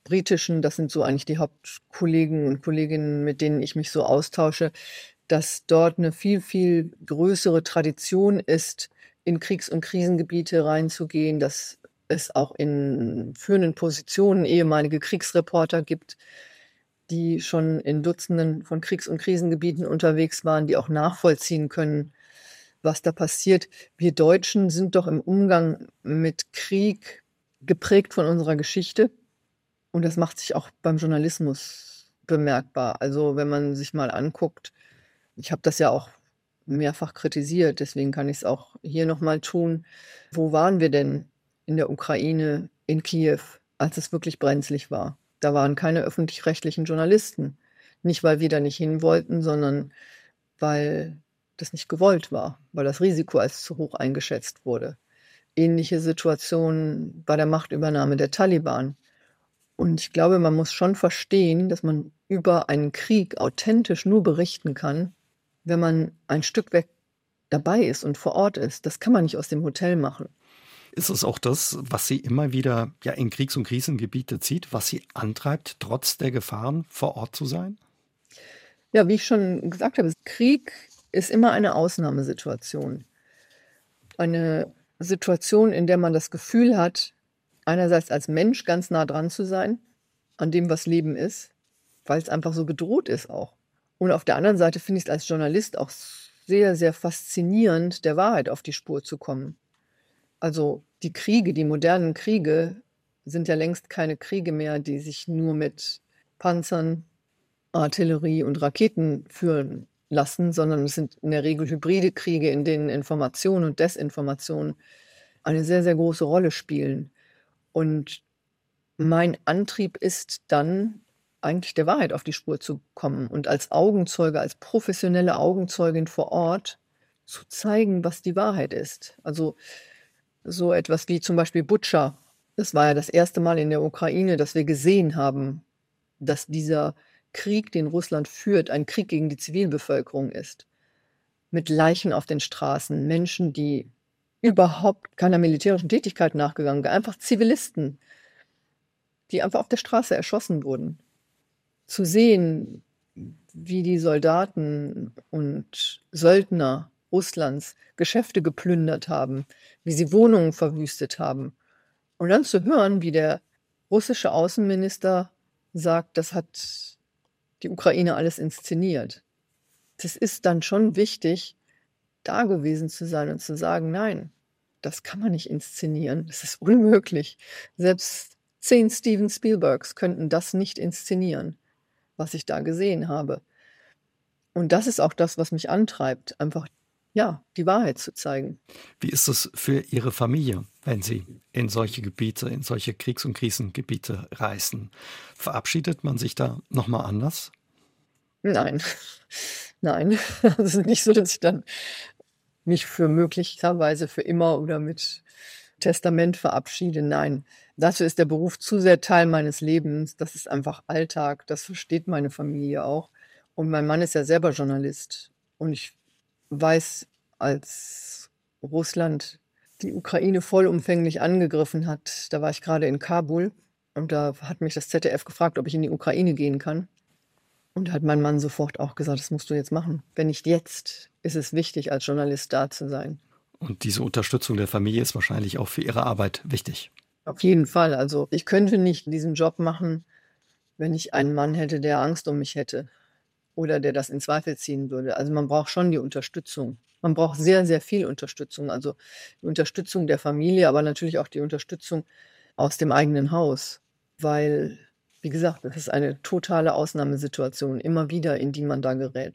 britischen, das sind so eigentlich die Hauptkollegen und Kolleginnen, mit denen ich mich so austausche, dass dort eine viel, viel größere Tradition ist, in Kriegs- und Krisengebiete reinzugehen, dass es auch in führenden Positionen ehemalige Kriegsreporter gibt, die schon in Dutzenden von Kriegs- und Krisengebieten unterwegs waren, die auch nachvollziehen können, was da passiert. Wir Deutschen sind doch im Umgang mit Krieg geprägt von unserer Geschichte und das macht sich auch beim Journalismus bemerkbar. Also wenn man sich mal anguckt, ich habe das ja auch mehrfach kritisiert, deswegen kann ich es auch hier nochmal tun. Wo waren wir denn in der Ukraine, in Kiew, als es wirklich brenzlig war? Da waren keine öffentlich-rechtlichen Journalisten. Nicht, weil wir da nicht hin wollten, sondern weil das nicht gewollt war, weil das Risiko als zu hoch eingeschätzt wurde. Ähnliche Situationen bei der Machtübernahme der Taliban. Und ich glaube, man muss schon verstehen, dass man über einen Krieg authentisch nur berichten kann, wenn man ein Stück weg dabei ist und vor Ort ist. Das kann man nicht aus dem Hotel machen.
Ist es auch das, was Sie immer wieder ja in Kriegs- und Krisengebiete zieht, was Sie antreibt, trotz der Gefahren vor Ort zu sein?
Ja, wie ich schon gesagt habe, Krieg ist immer eine Ausnahmesituation. Eine Situation, in der man das Gefühl hat, einerseits als Mensch ganz nah dran zu sein, an dem, was Leben ist, weil es einfach so bedroht ist auch. Und auf der anderen Seite finde ich es als Journalist auch sehr, sehr faszinierend, der Wahrheit auf die Spur zu kommen. Also die Kriege, die modernen Kriege sind ja längst keine Kriege mehr, die sich nur mit Panzern, Artillerie und Raketen führen lassen, sondern es sind in der Regel hybride Kriege, in denen Information und Desinformation eine sehr, sehr große Rolle spielen. Und mein Antrieb ist dann, eigentlich der Wahrheit auf die Spur zu kommen und als Augenzeuge, als professionelle Augenzeugin vor Ort zu zeigen, was die Wahrheit ist. Also so etwas wie zum Beispiel Butscha. Das war ja das erste Mal in der Ukraine, dass wir gesehen haben, dass dieser Krieg, den Russland führt, ein Krieg gegen die Zivilbevölkerung ist. Mit Leichen auf den Straßen, Menschen, die überhaupt keiner militärischen Tätigkeit nachgegangen sind, einfach Zivilisten, die einfach auf der Straße erschossen wurden. Zu sehen, wie die Soldaten und Söldner Russlands Geschäfte geplündert haben, wie sie Wohnungen verwüstet haben. Und dann zu hören, wie der russische Außenminister sagt, das hat die Ukraine alles inszeniert. Das ist dann schon wichtig, da gewesen zu sein und zu sagen, nein, das kann man nicht inszenieren, das ist unmöglich. Selbst zehn Steven Spielbergs könnten das nicht inszenieren, was ich da gesehen habe. Und das ist auch das, was mich antreibt, einfach, ja, die Wahrheit zu zeigen.
Wie ist es für Ihre Familie, wenn Sie in solche Gebiete, in solche Kriegs- und Krisengebiete reisen? Verabschiedet man sich da nochmal anders?
Nein, nein. Es ist nicht so, dass ich dann mich für möglicherweise für immer oder mit Testament verabschiede. Nein, dafür ist der Beruf zu sehr Teil meines Lebens. Das ist einfach Alltag. Das versteht meine Familie auch. Und mein Mann ist ja selber Journalist. Und ich weiß, als Russland die Ukraine vollumfänglich angegriffen hat, da war ich gerade in Kabul und da hat mich das Z D F gefragt, ob ich in die Ukraine gehen kann. Und da hat mein Mann sofort auch gesagt, das musst du jetzt machen. Wenn nicht jetzt, ist es wichtig, als Journalist da zu sein.
Und diese Unterstützung der Familie ist wahrscheinlich auch für Ihre Arbeit wichtig.
Auf jeden Fall. Also ich könnte nicht diesen Job machen, wenn ich einen Mann hätte, der Angst um mich hätte oder der das in Zweifel ziehen würde. Also man braucht schon die Unterstützung. Man braucht sehr, sehr viel Unterstützung. Also die Unterstützung der Familie, aber natürlich auch die Unterstützung aus dem eigenen Haus. Weil, wie gesagt, das ist eine totale Ausnahmesituation, immer wieder, in die man da gerät.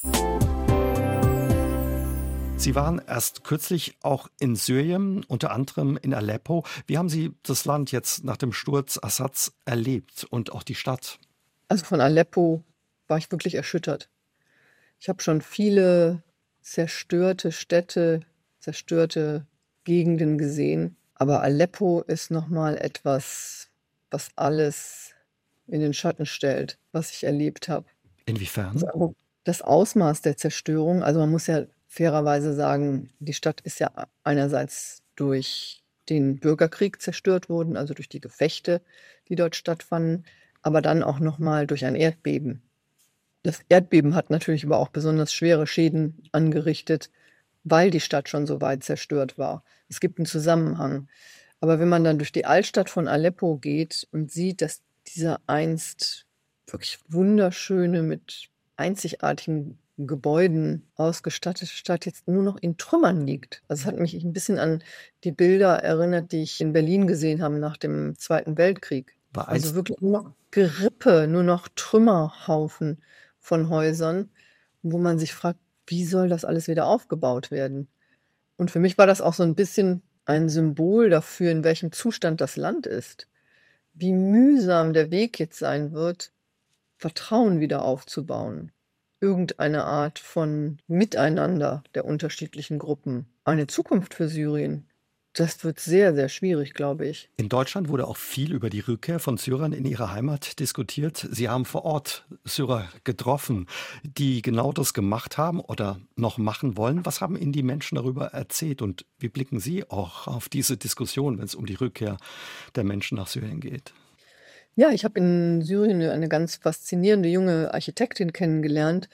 Sie waren erst kürzlich auch in Syrien, unter anderem in Aleppo. Wie haben Sie das Land jetzt nach dem Sturz Assads erlebt und auch die Stadt?
Also von Aleppo war ich wirklich erschüttert. Ich habe schon viele zerstörte Städte, zerstörte Gegenden gesehen. Aber Aleppo ist nochmal etwas, was alles in den Schatten stellt, was ich erlebt habe.
Inwiefern?
Also das Ausmaß der Zerstörung, also man muss ja fairerweise sagen, die Stadt ist ja einerseits durch den Bürgerkrieg zerstört wurden, also durch die Gefechte, die dort stattfanden, aber dann auch noch mal durch ein Erdbeben. Das Erdbeben hat natürlich aber auch besonders schwere Schäden angerichtet, weil die Stadt schon so weit zerstört war. Es gibt einen Zusammenhang. Aber wenn man dann durch die Altstadt von Aleppo geht und sieht, dass dieser einst wirklich wunderschöne, mit einzigartigen Gebäuden ausgestattete Stadt jetzt nur noch in Trümmern liegt. Also, es hat mich ein bisschen an die Bilder erinnert, die ich in Berlin gesehen habe nach dem Zweiten Weltkrieg.
War
Also,
einst
wirklich nur noch Gerippe, nur noch Trümmerhaufen von Häusern, wo man sich fragt: „Wie soll das alles wieder aufgebaut werden?“ Und für mich war das auch so ein bisschen ein Symbol dafür, in welchem Zustand das Land ist. Wie mühsam der Weg jetzt sein wird, Vertrauen wieder aufzubauen. Irgendeine Art von Miteinander der unterschiedlichen Gruppen. Eine Zukunft für Syrien. Das wird sehr, sehr schwierig, glaube ich.
In Deutschland wurde auch viel über die Rückkehr von Syrern in ihre Heimat diskutiert. Sie haben vor Ort Syrer getroffen, die genau das gemacht haben oder noch machen wollen. Was haben Ihnen die Menschen darüber erzählt und wie blicken Sie auch auf diese Diskussion, wenn es um die Rückkehr der Menschen nach Syrien geht?
Ja, ich habe in Syrien eine ganz faszinierende junge Architektin kennengelernt,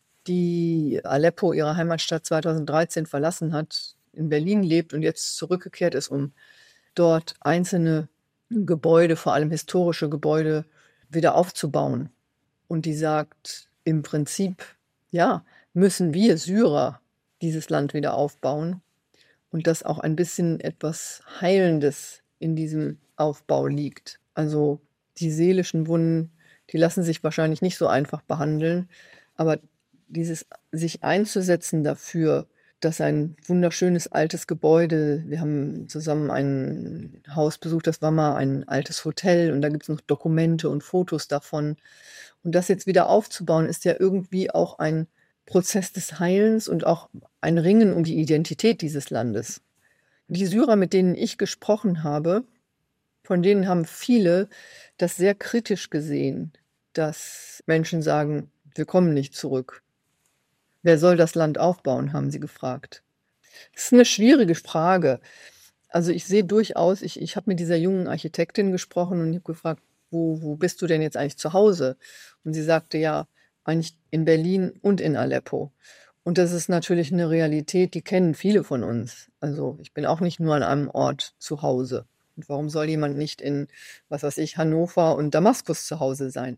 die Aleppo, ihre Heimatstadt, zweitausenddreizehn verlassen hat, in Berlin lebt und jetzt zurückgekehrt ist, um dort einzelne Gebäude, vor allem historische Gebäude, wieder aufzubauen. Und die sagt, im Prinzip, ja, müssen wir Syrer dieses Land wieder aufbauen und dass auch ein bisschen etwas Heilendes in diesem Aufbau liegt. Also die seelischen Wunden, die lassen sich wahrscheinlich nicht so einfach behandeln, aber dieses sich einzusetzen dafür, dass ein wunderschönes altes Gebäude, wir haben zusammen ein Haus besucht, das war mal ein altes Hotel und da gibt es noch Dokumente und Fotos davon. Und das jetzt wieder aufzubauen, ist ja irgendwie auch ein Prozess des Heilens und auch ein Ringen um die Identität dieses Landes. Die Syrer, mit denen ich gesprochen habe, von denen haben viele das sehr kritisch gesehen, dass Menschen sagen, wir kommen nicht zurück. Wer soll das Land aufbauen, haben sie gefragt. Das ist eine schwierige Frage. Also ich sehe durchaus, ich, ich habe mit dieser jungen Architektin gesprochen und ich habe gefragt, wo, wo bist du denn jetzt eigentlich zu Hause? Und sie sagte, ja, eigentlich in Berlin und in Aleppo. Und das ist natürlich eine Realität, die kennen viele von uns. Also ich bin auch nicht nur an einem Ort zu Hause. Und warum soll jemand nicht in, was weiß ich, Hannover und Damaskus zu Hause sein?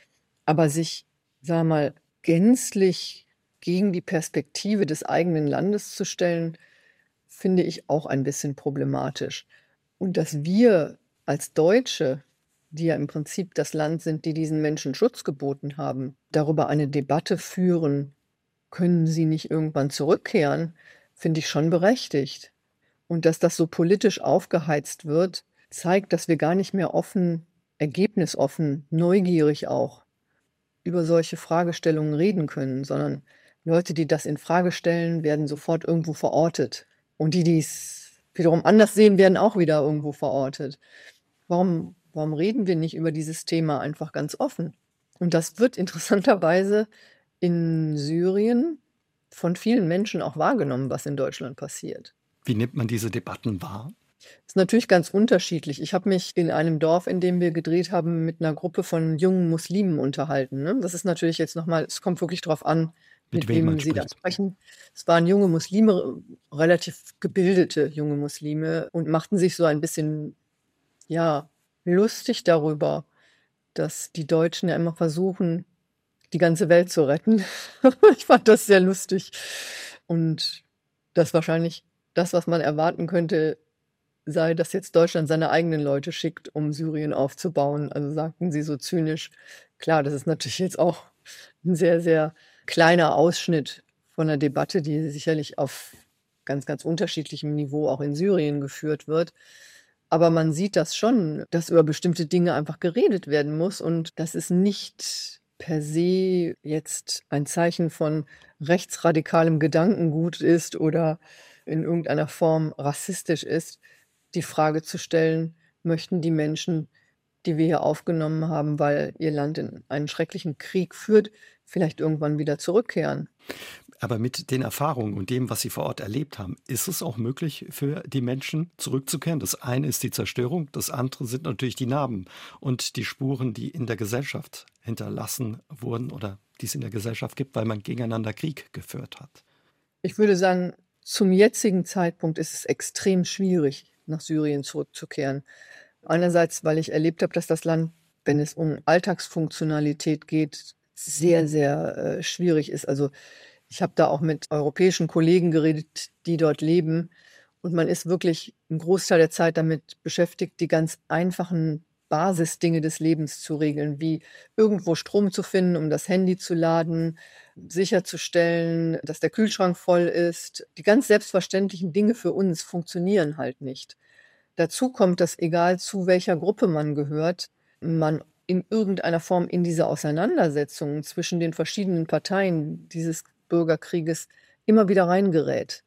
Aber sich, sagen wir mal, gänzlich gegen die Perspektive des eigenen Landes zu stellen, finde ich auch ein bisschen problematisch. Und dass wir als Deutsche, die ja im Prinzip das Land sind, die diesen Menschen Schutz geboten haben, darüber eine Debatte führen, können sie nicht irgendwann zurückkehren, finde ich schon berechtigt. Und dass das so politisch aufgeheizt wird, zeigt, dass wir gar nicht mehr offen, ergebnisoffen, neugierig auch über solche Fragestellungen reden können, sondern Leute, die das in Frage stellen, werden sofort irgendwo verortet. Und die, die es wiederum anders sehen, werden auch wieder irgendwo verortet. Warum, warum reden wir nicht über dieses Thema einfach ganz offen? Und das wird interessanterweise in Syrien von vielen Menschen auch wahrgenommen, was in Deutschland passiert.
Wie nimmt man diese Debatten wahr?
Ist natürlich ganz unterschiedlich. Ich habe mich in einem Dorf, in dem wir gedreht haben, mit einer Gruppe von jungen Muslimen unterhalten. Ne? Das ist natürlich jetzt nochmal, es kommt wirklich drauf an,
Mit
mit
wem man
wem Sie da
spricht.
sprechen. Es waren junge Muslime, relativ gebildete junge Muslime und machten sich so ein bisschen, ja, lustig darüber, dass die Deutschen ja immer versuchen, die ganze Welt zu retten. Ich fand das sehr lustig. Und das wahrscheinlich das, was man erwarten könnte, sei, dass jetzt Deutschland seine eigenen Leute schickt, um Syrien aufzubauen. Also sagten sie so zynisch. Klar, das ist natürlich jetzt auch ein sehr, sehr kleiner Ausschnitt von der Debatte, die sicherlich auf ganz, ganz unterschiedlichem Niveau auch in Syrien geführt wird. Aber man sieht das schon, dass über bestimmte Dinge einfach geredet werden muss und das ist nicht per se jetzt ein Zeichen von rechtsradikalem Gedankengut ist oder in irgendeiner Form rassistisch ist, die Frage zu stellen, möchten die Menschen, die wir hier aufgenommen haben, weil ihr Land in einen schrecklichen Krieg führt, vielleicht irgendwann wieder zurückkehren?
Aber mit den Erfahrungen und dem, was Sie vor Ort erlebt haben, ist es auch möglich für die Menschen zurückzukehren? Das eine ist die Zerstörung, das andere sind natürlich die Narben und die Spuren, die in der Gesellschaft hinterlassen wurden oder die es in der Gesellschaft gibt, weil man gegeneinander Krieg geführt hat.
Ich würde sagen, zum jetzigen Zeitpunkt ist es extrem schwierig, nach Syrien zurückzukehren. Einerseits, weil ich erlebt habe, dass das Land, wenn es um Alltagsfunktionalität geht, sehr, sehr äh, schwierig ist. Also ich habe da auch mit europäischen Kollegen geredet, die dort leben. Und man ist wirklich einen Großteil der Zeit damit beschäftigt, die ganz einfachen Basisdinge des Lebens zu regeln, wie irgendwo Strom zu finden, um das Handy zu laden, sicherzustellen, dass der Kühlschrank voll ist. Die ganz selbstverständlichen Dinge für uns funktionieren halt nicht. Dazu kommt, dass egal zu welcher Gruppe man gehört, man in irgendeiner Form in diese Auseinandersetzungen zwischen den verschiedenen Parteien dieses Bürgerkrieges immer wieder reingerät.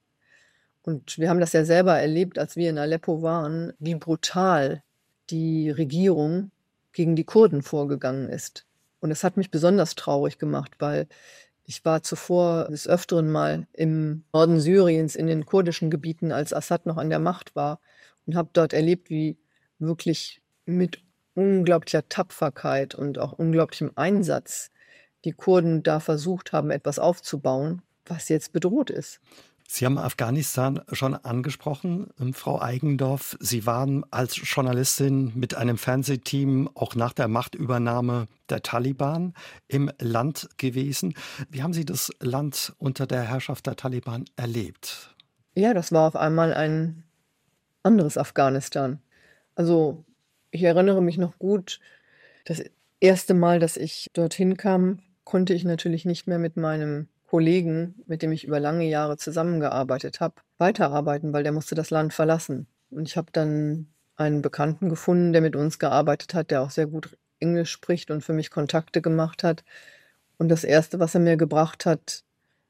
Und wir haben das ja selber erlebt, als wir in Aleppo waren, wie brutal die Regierung gegen die Kurden vorgegangen ist. Und es hat mich besonders traurig gemacht, weil ich war zuvor des Öfteren mal im Norden Syriens in den kurdischen Gebieten, als Assad noch an der Macht war, und habe dort erlebt, wie wirklich mit unglaublicher Tapferkeit und auch unglaublichem Einsatz die Kurden da versucht haben, etwas aufzubauen, was jetzt bedroht ist.
Sie haben Afghanistan schon angesprochen, Frau Eigendorf. Sie waren als Journalistin mit einem Fernsehteam auch nach der Machtübernahme der Taliban im Land gewesen. Wie haben Sie das Land unter der Herrschaft der Taliban erlebt?
Ja, das war auf einmal ein anderes Afghanistan. Also ich erinnere mich noch gut, das erste Mal, dass ich dorthin kam, konnte ich natürlich nicht mehr mit meinem Kollegen, mit dem ich über lange Jahre zusammengearbeitet habe, weiterarbeiten, weil der musste das Land verlassen. Und ich habe dann einen Bekannten gefunden, der mit uns gearbeitet hat, der auch sehr gut Englisch spricht und für mich Kontakte gemacht hat. Und das Erste, was er mir gebracht hat,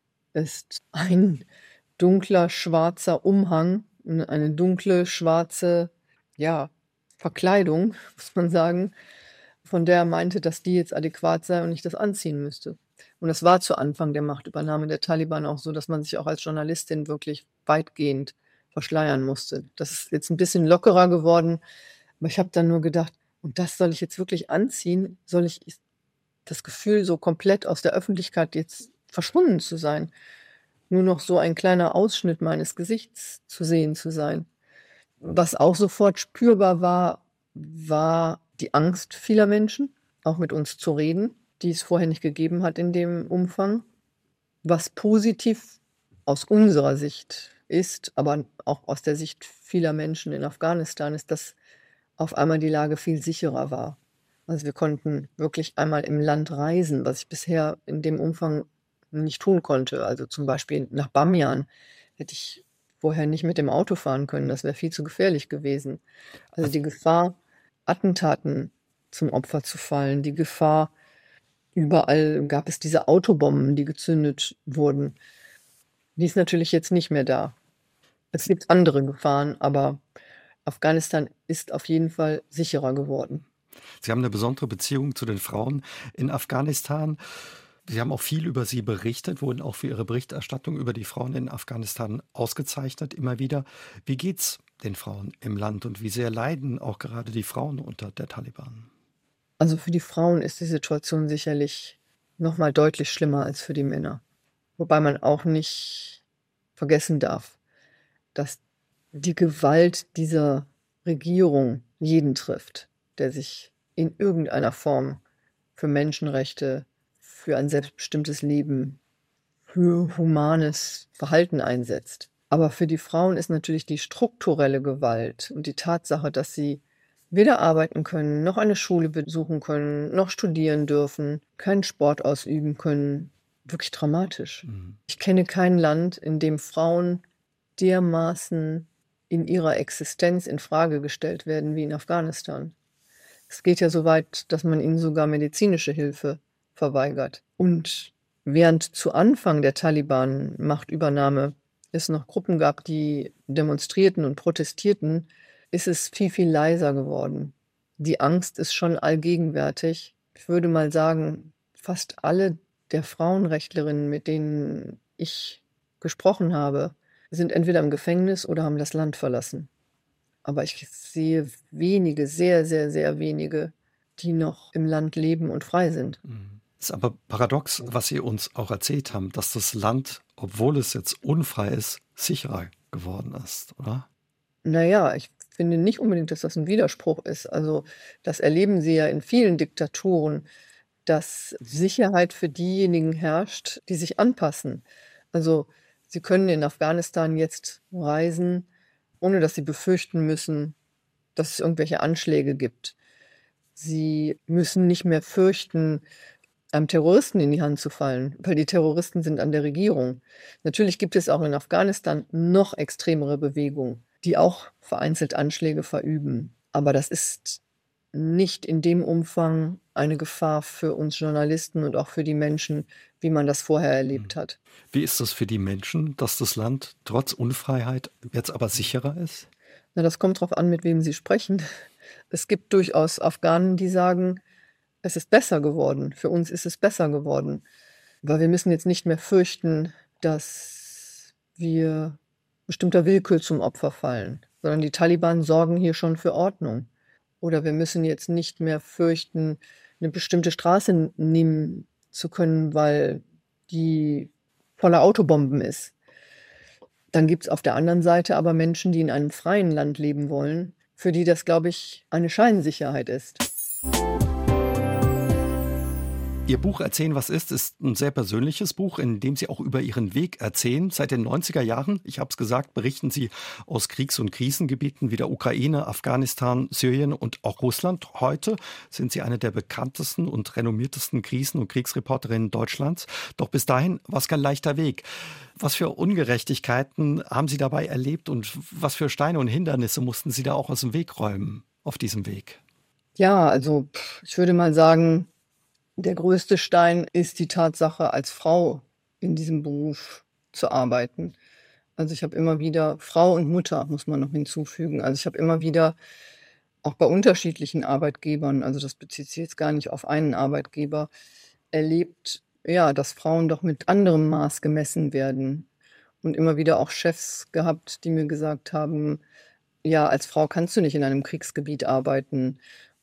ist ein dunkler, schwarzer Umhang, eine dunkle, schwarze, ja, Verkleidung, muss man sagen, von der er meinte, dass die jetzt adäquat sei und ich das anziehen müsste. Und es war zu Anfang der Machtübernahme der Taliban auch so, dass man sich auch als Journalistin wirklich weitgehend verschleiern musste. Das ist jetzt ein bisschen lockerer geworden, aber ich habe dann nur gedacht, und das soll ich jetzt wirklich anziehen? Soll ich das Gefühl, so komplett aus der Öffentlichkeit jetzt verschwunden zu sein? Nur noch so ein kleiner Ausschnitt meines Gesichts zu sehen zu sein. Was auch sofort spürbar war, war die Angst vieler Menschen, auch mit uns zu reden, die es vorher nicht gegeben hat in dem Umfang. Was positiv aus unserer Sicht ist, aber auch aus der Sicht vieler Menschen in Afghanistan, ist, dass auf einmal die Lage viel sicherer war. Also wir konnten wirklich einmal im Land reisen, was ich bisher in dem Umfang nicht tun konnte. Also zum Beispiel nach Bamian hätte ich vorher nicht mit dem Auto fahren können. Das wäre viel zu gefährlich gewesen. Also die Gefahr, Attentaten zum Opfer zu fallen, die Gefahr, überall gab es diese Autobomben, die gezündet wurden. Die ist natürlich jetzt nicht mehr da. Es gibt andere Gefahren, aber Afghanistan ist auf jeden Fall sicherer geworden.
Sie haben eine besondere Beziehung zu den Frauen in Afghanistan. Sie haben auch viel über sie berichtet, wurden auch für Ihre Berichterstattung über die Frauen in Afghanistan ausgezeichnet, immer wieder. Wie geht's den Frauen im Land und wie sehr leiden auch gerade die Frauen unter der Taliban?
Also für die Frauen ist die Situation sicherlich noch mal deutlich schlimmer als für die Männer. Wobei man auch nicht vergessen darf, dass die Gewalt dieser Regierung jeden trifft, der sich in irgendeiner Form für Menschenrechte, für ein selbstbestimmtes Leben, für humanes Verhalten einsetzt. Aber für die Frauen ist natürlich die strukturelle Gewalt und die Tatsache, dass sie weder arbeiten können, noch eine Schule besuchen können, noch studieren dürfen, keinen Sport ausüben können, wirklich dramatisch. Mhm. Ich kenne kein Land, in dem Frauen dermaßen in ihrer Existenz in Frage gestellt werden wie in Afghanistan. Es geht ja so weit, dass man ihnen sogar medizinische Hilfe verweigert. Und während zu Anfang der Taliban-Machtübernahme es noch Gruppen gab, die demonstrierten und protestierten, ist es viel, viel leiser geworden. Die Angst ist schon allgegenwärtig. Ich würde mal sagen, fast alle der Frauenrechtlerinnen, mit denen ich gesprochen habe, sind entweder im Gefängnis oder haben das Land verlassen. Aber ich sehe wenige, sehr, sehr, sehr wenige, die noch im Land leben und frei sind.
Es ist aber paradox, was Sie uns auch erzählt haben, dass das Land, obwohl es jetzt unfrei ist, sicherer geworden ist, oder?
Naja, ich finde nicht unbedingt, dass das ein Widerspruch ist. Also das erleben Sie ja in vielen Diktaturen, dass Sicherheit für diejenigen herrscht, die sich anpassen. Also Sie können in Afghanistan jetzt reisen, ohne dass Sie befürchten müssen, dass es irgendwelche Anschläge gibt. Sie müssen nicht mehr fürchten, einem Terroristen in die Hand zu fallen, weil die Terroristen sind an der Regierung. Natürlich gibt es auch in Afghanistan noch extremere Bewegungen, die auch vereinzelt Anschläge verüben. Aber das ist nicht in dem Umfang eine Gefahr für uns Journalisten und auch für die Menschen, wie man das vorher erlebt hat.
Wie ist das für die Menschen, dass das Land trotz Unfreiheit jetzt aber sicherer ist?
Na, das kommt darauf an, mit wem Sie sprechen. Es gibt durchaus Afghanen, die sagen, es ist besser geworden. Für uns ist es besser geworden. Weil wir müssen jetzt nicht mehr fürchten, dass wir bestimmter Willkür zum Opfer fallen, sondern die Taliban sorgen hier schon für Ordnung. Oder wir müssen jetzt nicht mehr fürchten, eine bestimmte Straße nehmen zu können, weil die voller Autobomben ist. Dann gibt es auf der anderen Seite aber Menschen, die in einem freien Land leben wollen, für die das, glaube ich, eine Scheinsicherheit ist.
Ihr Buch »Erzählen, was ist« ist ein sehr persönliches Buch, in dem Sie auch über Ihren Weg erzählen. Seit den neunziger Jahren, ich habe es gesagt, berichten Sie aus Kriegs- und Krisengebieten wie der Ukraine, Afghanistan, Syrien und auch Russland. Heute sind Sie eine der bekanntesten und renommiertesten Krisen- und Kriegsreporterinnen Deutschlands. Doch bis dahin war es kein leichter Weg. Was für Ungerechtigkeiten haben Sie dabei erlebt und was für Steine und Hindernisse mussten Sie da auch aus dem Weg räumen auf diesem Weg?
Ja, also ich würde mal sagen, der größte Stein ist die Tatsache, als Frau in diesem Beruf zu arbeiten. Also ich habe immer wieder, Frau und Mutter muss man noch hinzufügen, also ich habe immer wieder auch bei unterschiedlichen Arbeitgebern, also das bezieht sich jetzt gar nicht auf einen Arbeitgeber, erlebt, ja, dass Frauen doch mit anderem Maß gemessen werden. Und immer wieder auch Chefs gehabt, die mir gesagt haben, ja, als Frau kannst du nicht in einem Kriegsgebiet arbeiten.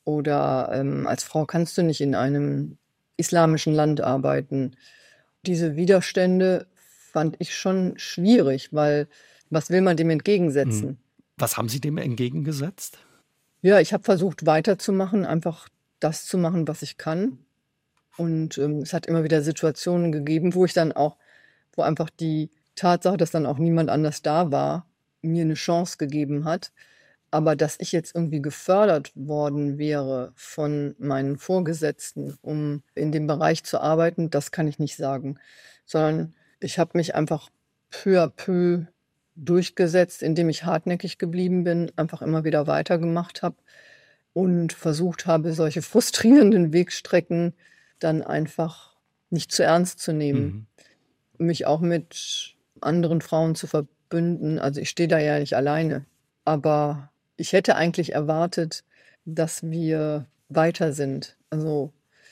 Oder ähm, als Frau kannst du nicht in einem islamischen Land arbeiten. Diese Widerstände fand ich schon schwierig, weil was will man dem entgegensetzen?
Was haben Sie dem entgegengesetzt?
Ja, ich habe versucht weiterzumachen, einfach das zu machen, was ich kann. Und ähm, es hat immer wieder Situationen gegeben, wo ich dann auch, wo einfach die Tatsache, dass dann auch niemand anders da war, mir eine Chance gegeben hat. Aber dass ich jetzt irgendwie gefördert worden wäre von meinen Vorgesetzten, um in dem Bereich zu arbeiten, das kann ich nicht sagen. Sondern ich habe mich einfach peu à peu durchgesetzt, indem ich hartnäckig geblieben bin, einfach immer wieder weitergemacht habe und versucht habe, solche frustrierenden Wegstrecken dann einfach nicht zu ernst zu nehmen. Mhm. Mich auch mit anderen Frauen zu verbünden. Also ich stehe da ja nicht alleine. Aber ich hätte eigentlich erwartet, dass wir weiter sind. Also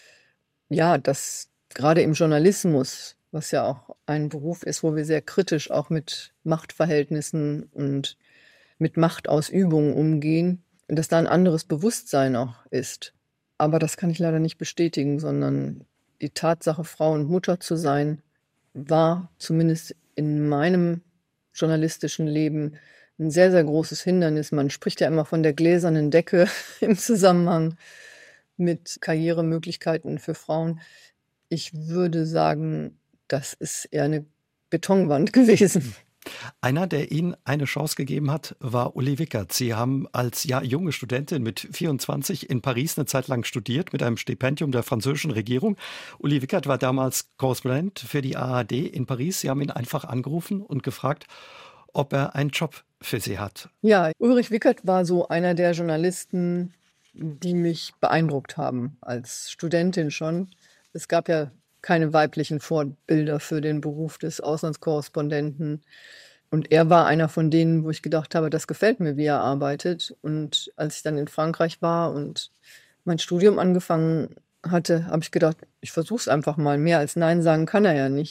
ja, dass gerade im Journalismus, was ja auch ein Beruf ist, wo wir sehr kritisch auch mit Machtverhältnissen und mit Machtausübung umgehen, dass da ein anderes Bewusstsein auch ist. Aber das kann ich leider nicht bestätigen, sondern die Tatsache, Frau und Mutter zu sein, war zumindest in meinem journalistischen Leben ein sehr, sehr großes Hindernis. Man spricht ja immer von der gläsernen Decke im Zusammenhang mit Karrieremöglichkeiten für Frauen. Ich würde sagen, das ist eher eine Betonwand gewesen.
Einer, der Ihnen eine Chance gegeben hat, war Uli Wickert. Sie haben als ja, junge Studentin mit vierundzwanzig in Paris eine Zeit lang studiert mit einem Stipendium der französischen Regierung. Uli Wickert war damals Korrespondent für die A R D in Paris. Sie haben ihn einfach angerufen und gefragt, ob er einen Job für Sie hat.
Ja, Ulrich Wickert war so einer der Journalisten, die mich beeindruckt haben, als Studentin schon. Es gab ja keine weiblichen Vorbilder für den Beruf des Auslandskorrespondenten. Und er war einer von denen, wo ich gedacht habe, das gefällt mir, wie er arbeitet. Und als ich dann in Frankreich war und mein Studium angefangen hatte, habe ich gedacht, ich versuche es einfach mal. Mehr als Nein sagen kann er ja nicht.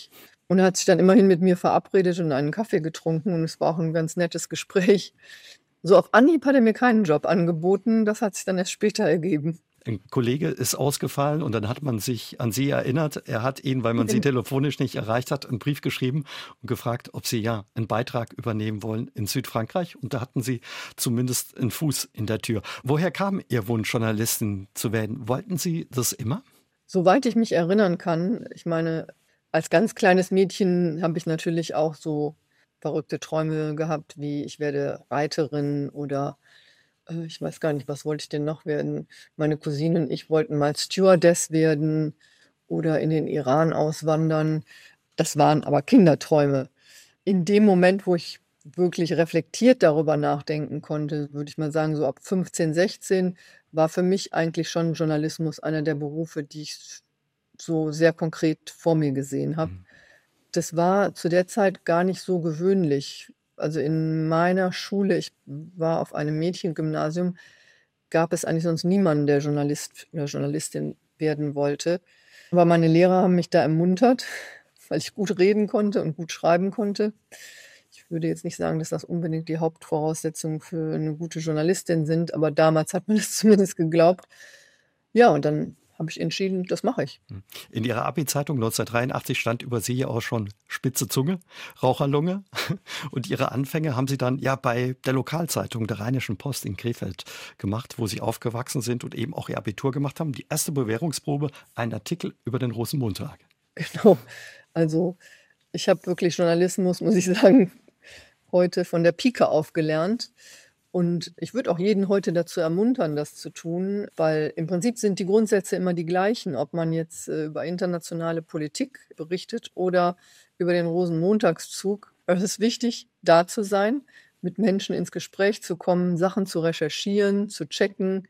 Und er hat sich dann immerhin mit mir verabredet und einen Kaffee getrunken und es war auch ein ganz nettes Gespräch. So auf Anhieb hat er mir keinen Job angeboten, das hat sich dann erst später ergeben.
Ein Kollege ist ausgefallen und dann hat man sich an Sie erinnert. Er hat Ihnen, weil man Sie telefonisch nicht erreicht hat, einen Brief geschrieben und gefragt, ob Sie ja einen Beitrag übernehmen wollen in Südfrankreich. Und da hatten Sie zumindest einen Fuß in der Tür. Woher kam Ihr Wunsch, Journalistin zu werden? Wollten Sie das immer?
Soweit ich mich erinnern kann, ich meine, als ganz kleines Mädchen habe ich natürlich auch so verrückte Träume gehabt, wie ich werde Reiterin oder äh, ich weiß gar nicht, was wollte ich denn noch werden? Meine Cousine und ich wollten mal Stewardess werden oder in den Iran auswandern. Das waren aber Kinderträume. In dem Moment, wo ich wirklich reflektiert darüber nachdenken konnte, würde ich mal sagen, so ab fünfzehn, sechzehn, war für mich eigentlich schon Journalismus einer der Berufe, die ich so sehr konkret vor mir gesehen habe.
Mhm.
Das war zu der Zeit gar nicht so gewöhnlich. Also in meiner Schule, ich war auf einem Mädchengymnasium, gab es eigentlich sonst niemanden, der Journalist oder Journalistin werden wollte. Aber meine Lehrer haben mich da ermuntert, weil ich gut reden konnte und gut schreiben konnte. Ich würde jetzt nicht sagen, dass das unbedingt die Hauptvoraussetzungen für eine gute Journalistin sind, aber damals hat man es zumindest geglaubt. Ja, und dann habe ich entschieden, das mache ich.
In Ihrer Abi-Zeitung neunzehnhundertdreiundachtzig stand über Sie ja auch schon spitze Zunge, Raucherlunge. Und Ihre Anfänge haben Sie dann ja bei der Lokalzeitung der Rheinischen Post in Krefeld gemacht, wo Sie aufgewachsen sind und eben auch Ihr Abitur gemacht haben. Die erste Bewährungsprobe, ein Artikel über den Rosenmontag.
Genau. Also ich habe wirklich Journalismus, muss ich sagen, heute von der Pike auf gelernt. Und ich würde auch jeden heute dazu ermuntern, das zu tun, weil im Prinzip sind die Grundsätze immer die gleichen, ob man jetzt äh, über internationale Politik berichtet oder über den Rosenmontagszug. Es ist wichtig, da zu sein, mit Menschen ins Gespräch zu kommen, Sachen zu recherchieren, zu checken.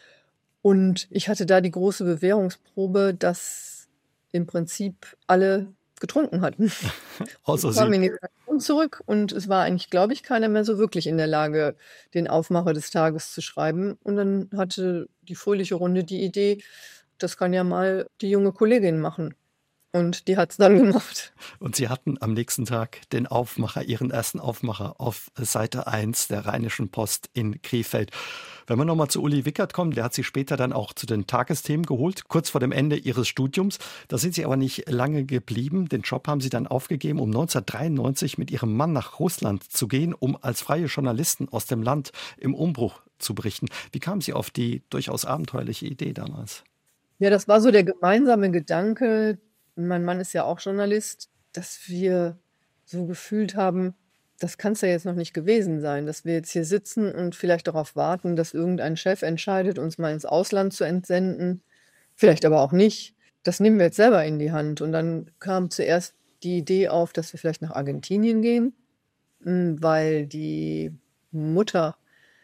Und ich hatte da die große Bewährungsprobe, dass im Prinzip alle getrunken hatten.
Außer
Ich kam
Sie.
in die Redaktion zurück und es war eigentlich, glaube ich, keiner mehr so wirklich in der Lage, den Aufmacher des Tages zu schreiben. Und dann hatte die fröhliche Runde die Idee, das kann ja mal die junge Kollegin machen. Und die hat es dann gemacht.
Und Sie hatten am nächsten Tag den Aufmacher, Ihren ersten Aufmacher auf Seite eins der Rheinischen Post in Krefeld. Wenn wir nochmal zu Uli Wickert kommen, der hat Sie später dann auch zu den Tagesthemen geholt, kurz vor dem Ende Ihres Studiums. Da sind Sie aber nicht lange geblieben. Den Job haben Sie dann aufgegeben, um neunzehnhundertdreiundneunzig mit Ihrem Mann nach Russland zu gehen, um als freie Journalisten aus dem Land im Umbruch zu berichten. Wie kamen Sie auf die durchaus abenteuerliche Idee damals?
Ja, das war so der gemeinsame Gedanke. Mein Mann ist ja auch Journalist, dass wir so gefühlt haben, das kann es ja jetzt noch nicht gewesen sein, dass wir jetzt hier sitzen und vielleicht darauf warten, dass irgendein Chef entscheidet, uns mal ins Ausland zu entsenden. Vielleicht aber auch nicht. Das nehmen wir jetzt selber in die Hand. Und dann kam zuerst die Idee auf, dass wir vielleicht nach Argentinien gehen, m, weil die Mutter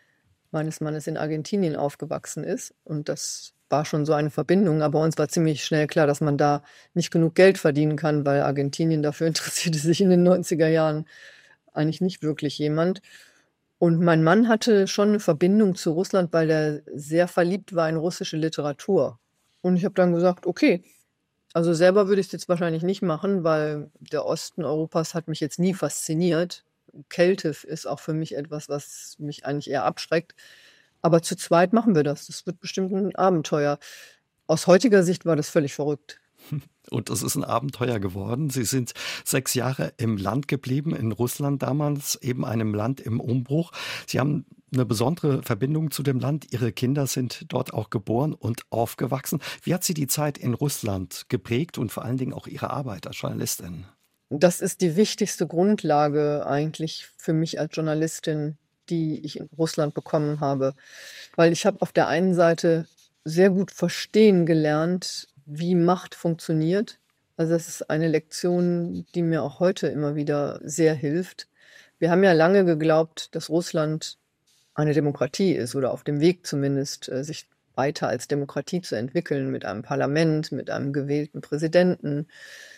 meines Mannes in Argentinien aufgewachsen ist. Und das war schon so eine Verbindung. Aber uns war ziemlich schnell klar, dass man da nicht genug Geld verdienen kann, weil Argentinien dafür interessierte sich in den neunziger Jahren eigentlich nicht wirklich jemand. Und mein Mann hatte schon eine Verbindung zu Russland, weil er sehr verliebt war in russische Literatur. Und ich habe dann gesagt, okay, also selber würde ich es jetzt wahrscheinlich nicht machen, weil der Osten Europas hat mich jetzt nie fasziniert. Kälte ist auch für mich etwas, was mich eigentlich eher abschreckt. Aber zu zweit machen wir das. Das wird bestimmt ein Abenteuer. Aus heutiger Sicht war das völlig verrückt.
Und es ist ein Abenteuer geworden. Sie sind sechs Jahre im Land geblieben, in Russland damals, eben einem Land im Umbruch. Sie haben eine besondere Verbindung zu dem Land. Ihre Kinder sind dort auch geboren und aufgewachsen. Wie hat Sie die Zeit in Russland geprägt und vor allen Dingen auch Ihre Arbeit als Journalistin?
Das ist die wichtigste Grundlage eigentlich für mich als Journalistin, die ich in Russland bekommen habe. Weil ich habe auf der einen Seite sehr gut verstehen gelernt, wie Macht funktioniert. Also das ist eine Lektion, die mir auch heute immer wieder sehr hilft. Wir haben ja lange geglaubt, dass Russland eine Demokratie ist oder auf dem Weg zumindest, äh, sich weiter als Demokratie zu entwickeln, mit einem Parlament, mit einem gewählten Präsidenten,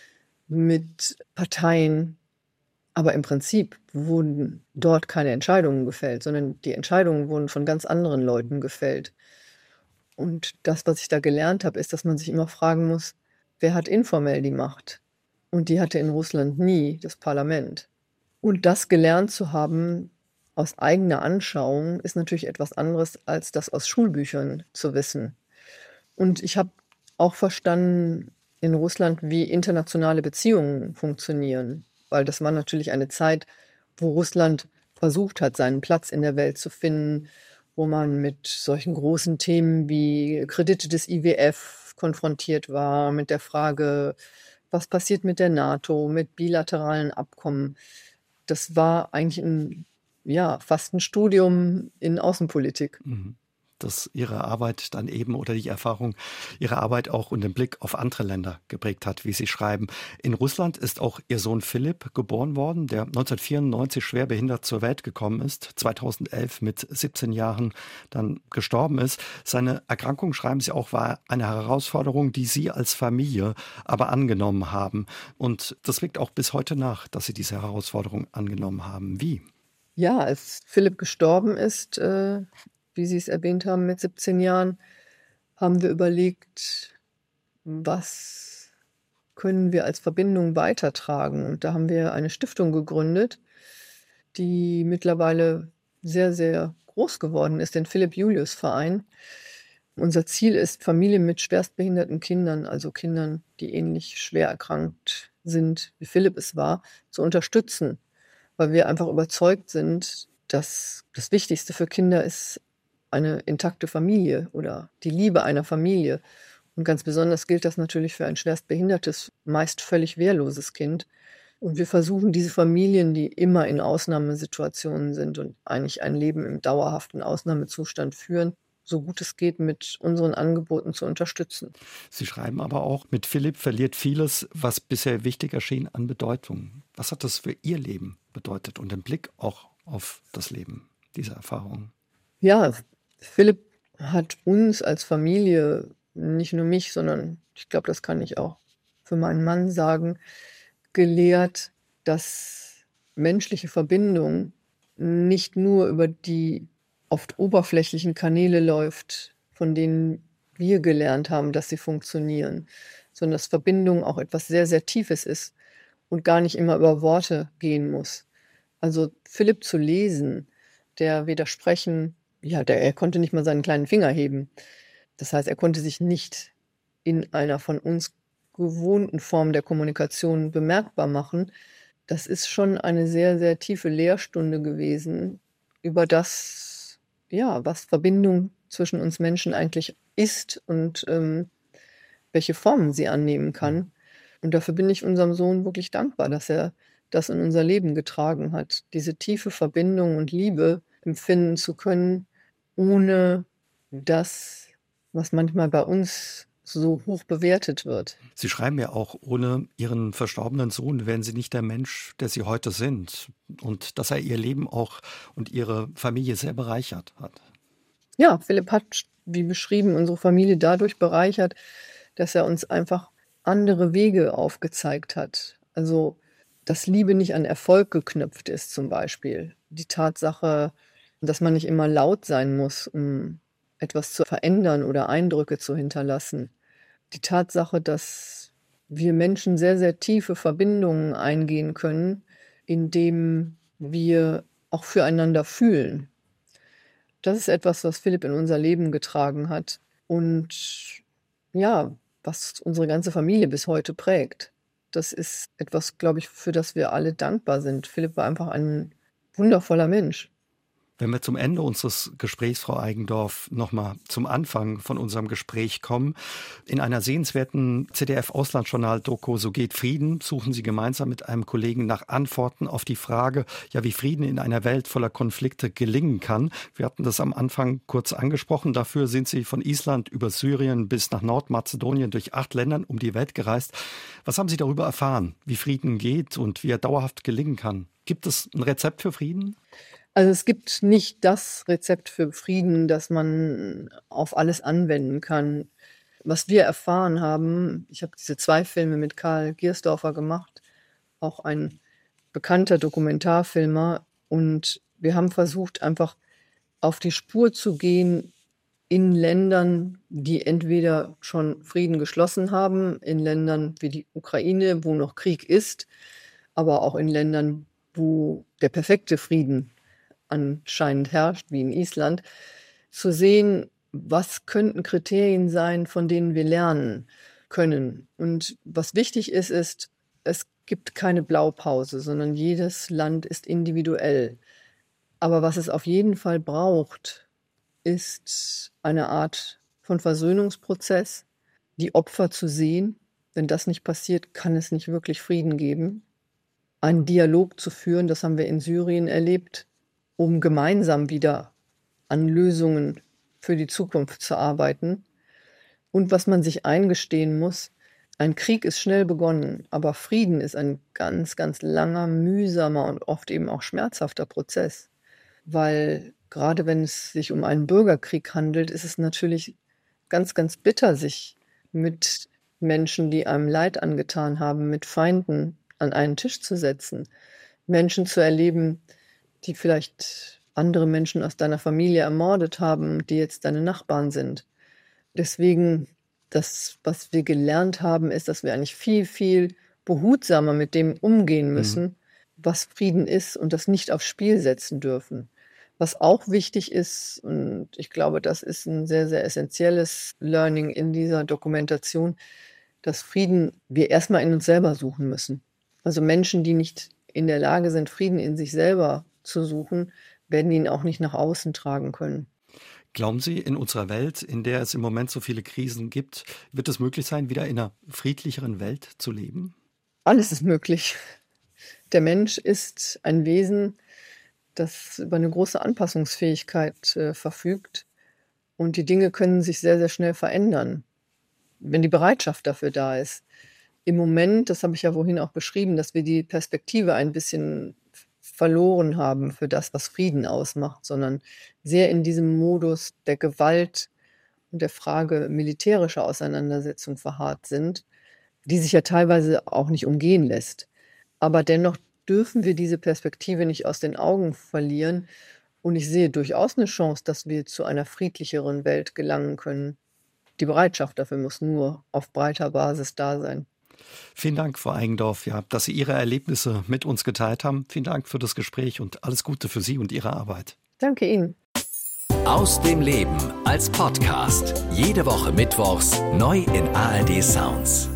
mit Parteien. Aber im Prinzip wurden dort keine Entscheidungen gefällt, sondern die Entscheidungen wurden von ganz anderen Leuten gefällt. Und das, was ich da gelernt habe, ist, dass man sich immer fragen muss, wer hat informell die Macht? und die hatte in Russland nie das Parlament. Und das gelernt zu haben aus eigener Anschauung ist natürlich etwas anderes, als das aus Schulbüchern zu wissen. Und ich habe auch verstanden in Russland, wie internationale Beziehungen funktionieren, weil das war natürlich eine Zeit, wo Russland versucht hat, seinen Platz in der Welt zu finden, wo man mit solchen großen Themen wie Kredite des I W F konfrontiert war, mit der Frage, was passiert mit der NATO, mit bilateralen Abkommen. Das war eigentlich ein, ja, fast ein Studium in Außenpolitik.
Mhm. Dass Ihre Arbeit dann eben oder die Erfahrung Ihre Arbeit auch und den Blick auf andere Länder geprägt hat, wie Sie schreiben. In Russland ist auch Ihr Sohn Philipp geboren worden, der neunzehnhundertvierundneunzig schwer behindert zur Welt gekommen ist, zweitausendelf mit siebzehn Jahren dann gestorben ist. Seine Erkrankung, schreiben Sie auch, war eine Herausforderung, die Sie als Familie aber angenommen haben. Und das wirkt auch bis heute nach, dass Sie diese Herausforderung angenommen haben. Wie?
Ja, als Philipp gestorben ist, äh, wie Sie es erwähnt haben, mit siebzehn Jahren, haben wir überlegt, was können wir als Verbindung weitertragen? Und da haben wir eine Stiftung gegründet, die mittlerweile sehr, sehr groß geworden ist, den Philipp-Julius-Verein. Unser Ziel ist, Familien mit schwerstbehinderten Kindern, also Kindern, die ähnlich schwer erkrankt sind, wie Philipp es war, zu unterstützen, weil wir einfach überzeugt sind, dass das Wichtigste für Kinder ist eine intakte Familie oder die Liebe einer Familie. Und ganz besonders gilt das natürlich für ein schwerstbehindertes, meist völlig wehrloses Kind. Und wir versuchen, diese Familien, die immer in Ausnahmesituationen sind und eigentlich ein Leben im dauerhaften Ausnahmezustand führen, so gut es geht, mit unseren Angeboten zu unterstützen.
Sie schreiben aber auch, mit Philipp verliert vieles, was bisher wichtig erschien, an Bedeutung. Was hat das für Ihr Leben bedeutet und den Blick auch auf das Leben, diese Erfahrung?
Ja, Philipp hat uns als Familie, nicht nur mich, sondern ich glaube, das kann ich auch für meinen Mann sagen, gelehrt, dass menschliche Verbindung nicht nur über die oft oberflächlichen Kanäle läuft, von denen wir gelernt haben, dass sie funktionieren, sondern dass Verbindung auch etwas sehr, sehr Tiefes ist und gar nicht immer über Worte gehen muss. Also Philipp zu lesen, der weder sprechen, ja, der, er konnte nicht mal seinen kleinen Finger heben. Das heißt, er konnte sich nicht in einer von uns gewohnten Form der Kommunikation bemerkbar machen. Das ist schon eine sehr, sehr tiefe Lehrstunde gewesen über das, ja, was Verbindung zwischen uns Menschen eigentlich ist und ähm, welche Formen sie annehmen kann. Und dafür bin ich unserem Sohn wirklich dankbar, dass er das in unser Leben getragen hat, diese tiefe Verbindung und Liebe empfinden zu können, ohne das, was manchmal bei uns so hoch bewertet wird.
Sie schreiben ja auch, ohne Ihren verstorbenen Sohn wären Sie nicht der Mensch, der Sie heute sind. Und dass er Ihr Leben auch und Ihre Familie sehr bereichert hat.
Ja, Philipp hat, wie beschrieben, unsere Familie dadurch bereichert, dass er uns einfach andere Wege aufgezeigt hat. Also, dass Liebe nicht an Erfolg geknüpft ist zum Beispiel. Die Tatsache, dass man nicht immer laut sein muss, um etwas zu verändern oder Eindrücke zu hinterlassen. Die Tatsache, dass wir Menschen sehr, sehr tiefe Verbindungen eingehen können, indem wir auch füreinander fühlen. Das ist etwas, was Philipp in unser Leben getragen hat und ja, was unsere ganze Familie bis heute prägt. Das ist etwas, glaube ich, für das wir alle dankbar sind. Philipp war einfach ein wundervoller Mensch.
Wenn wir zum Ende unseres Gesprächs, Frau Eigendorf, nochmal zum Anfang von unserem Gespräch kommen. In einer sehenswerten Z D F-Auslandsjournal-Doku So geht Frieden suchen Sie gemeinsam mit einem Kollegen nach Antworten auf die Frage, ja, wie Frieden in einer Welt voller Konflikte gelingen kann. Wir hatten das am Anfang kurz angesprochen. Dafür sind Sie von Island über Syrien bis nach Nordmazedonien durch acht Ländern um die Welt gereist. Was haben Sie darüber erfahren, wie Frieden geht und wie er dauerhaft gelingen kann? Gibt es ein Rezept für Frieden?
Also es gibt nicht das Rezept für Frieden, das man auf alles anwenden kann. Was wir erfahren haben, ich habe diese zwei Filme mit Karl Giersdorfer gemacht, auch ein bekannter Dokumentarfilmer, und wir haben versucht, einfach auf die Spur zu gehen, in Ländern, die entweder schon Frieden geschlossen haben, in Ländern wie die Ukraine, wo noch Krieg ist, aber auch in Ländern, wo der perfekte Frieden anscheinend herrscht, wie in Island, zu sehen, was könnten Kriterien sein, von denen wir lernen können. Und was wichtig ist, ist, es gibt keine Blaupause, sondern jedes Land ist individuell. Aber was es auf jeden Fall braucht, ist eine Art von Versöhnungsprozess, die Opfer zu sehen. Wenn das nicht passiert, kann es nicht wirklich Frieden geben. Einen Dialog zu führen, das haben wir in Syrien erlebt, um gemeinsam wieder an Lösungen für die Zukunft zu arbeiten. Und was man sich eingestehen muss, ein Krieg ist schnell begonnen, aber Frieden ist ein ganz, ganz langer, mühsamer und oft eben auch schmerzhafter Prozess. Weil gerade wenn es sich um einen Bürgerkrieg handelt, ist es natürlich ganz, ganz bitter, sich mit Menschen, die einem Leid angetan haben, mit Feinden an einen Tisch zu setzen. Menschen zu erleben, die vielleicht andere Menschen aus deiner Familie ermordet haben, die jetzt deine Nachbarn sind. Deswegen, das, was wir gelernt haben, ist, dass wir eigentlich viel, viel behutsamer mit dem umgehen müssen, mhm. was Frieden ist und das nicht aufs Spiel setzen dürfen. Was auch wichtig ist, und ich glaube, das ist ein sehr, sehr essentielles Learning in dieser Dokumentation, dass Frieden wir erstmal in uns selber suchen müssen. Also Menschen, die nicht in der Lage sind, Frieden in sich selber zu suchen, werden ihn auch nicht nach außen tragen können.
Glauben Sie, in unserer Welt, in der es im Moment so viele Krisen gibt, wird es möglich sein, wieder in einer friedlicheren Welt zu leben?
Alles ist möglich. Der Mensch ist ein Wesen, das über eine große Anpassungsfähigkeit äh, verfügt. Und die Dinge können sich sehr, sehr schnell verändern, wenn die Bereitschaft dafür da ist. Im Moment, das habe ich ja vorhin auch beschrieben, dass wir die Perspektive ein bisschen verloren haben für das, was Frieden ausmacht, sondern sehr in diesem Modus der Gewalt und der Frage militärischer Auseinandersetzung verharrt sind, die sich ja teilweise auch nicht umgehen lässt. Aber dennoch dürfen wir diese Perspektive nicht aus den Augen verlieren. Und ich sehe durchaus eine Chance, dass wir zu einer friedlicheren Welt gelangen können. Die Bereitschaft dafür muss nur auf breiter Basis da sein.
Vielen Dank, Frau Eigendorf, ja, dass Sie Ihre Erlebnisse mit uns geteilt haben. Vielen Dank für das Gespräch und alles Gute für Sie und Ihre Arbeit.
Danke Ihnen.
Aus dem Leben als Podcast. Jede Woche mittwochs neu in A R D Sounds.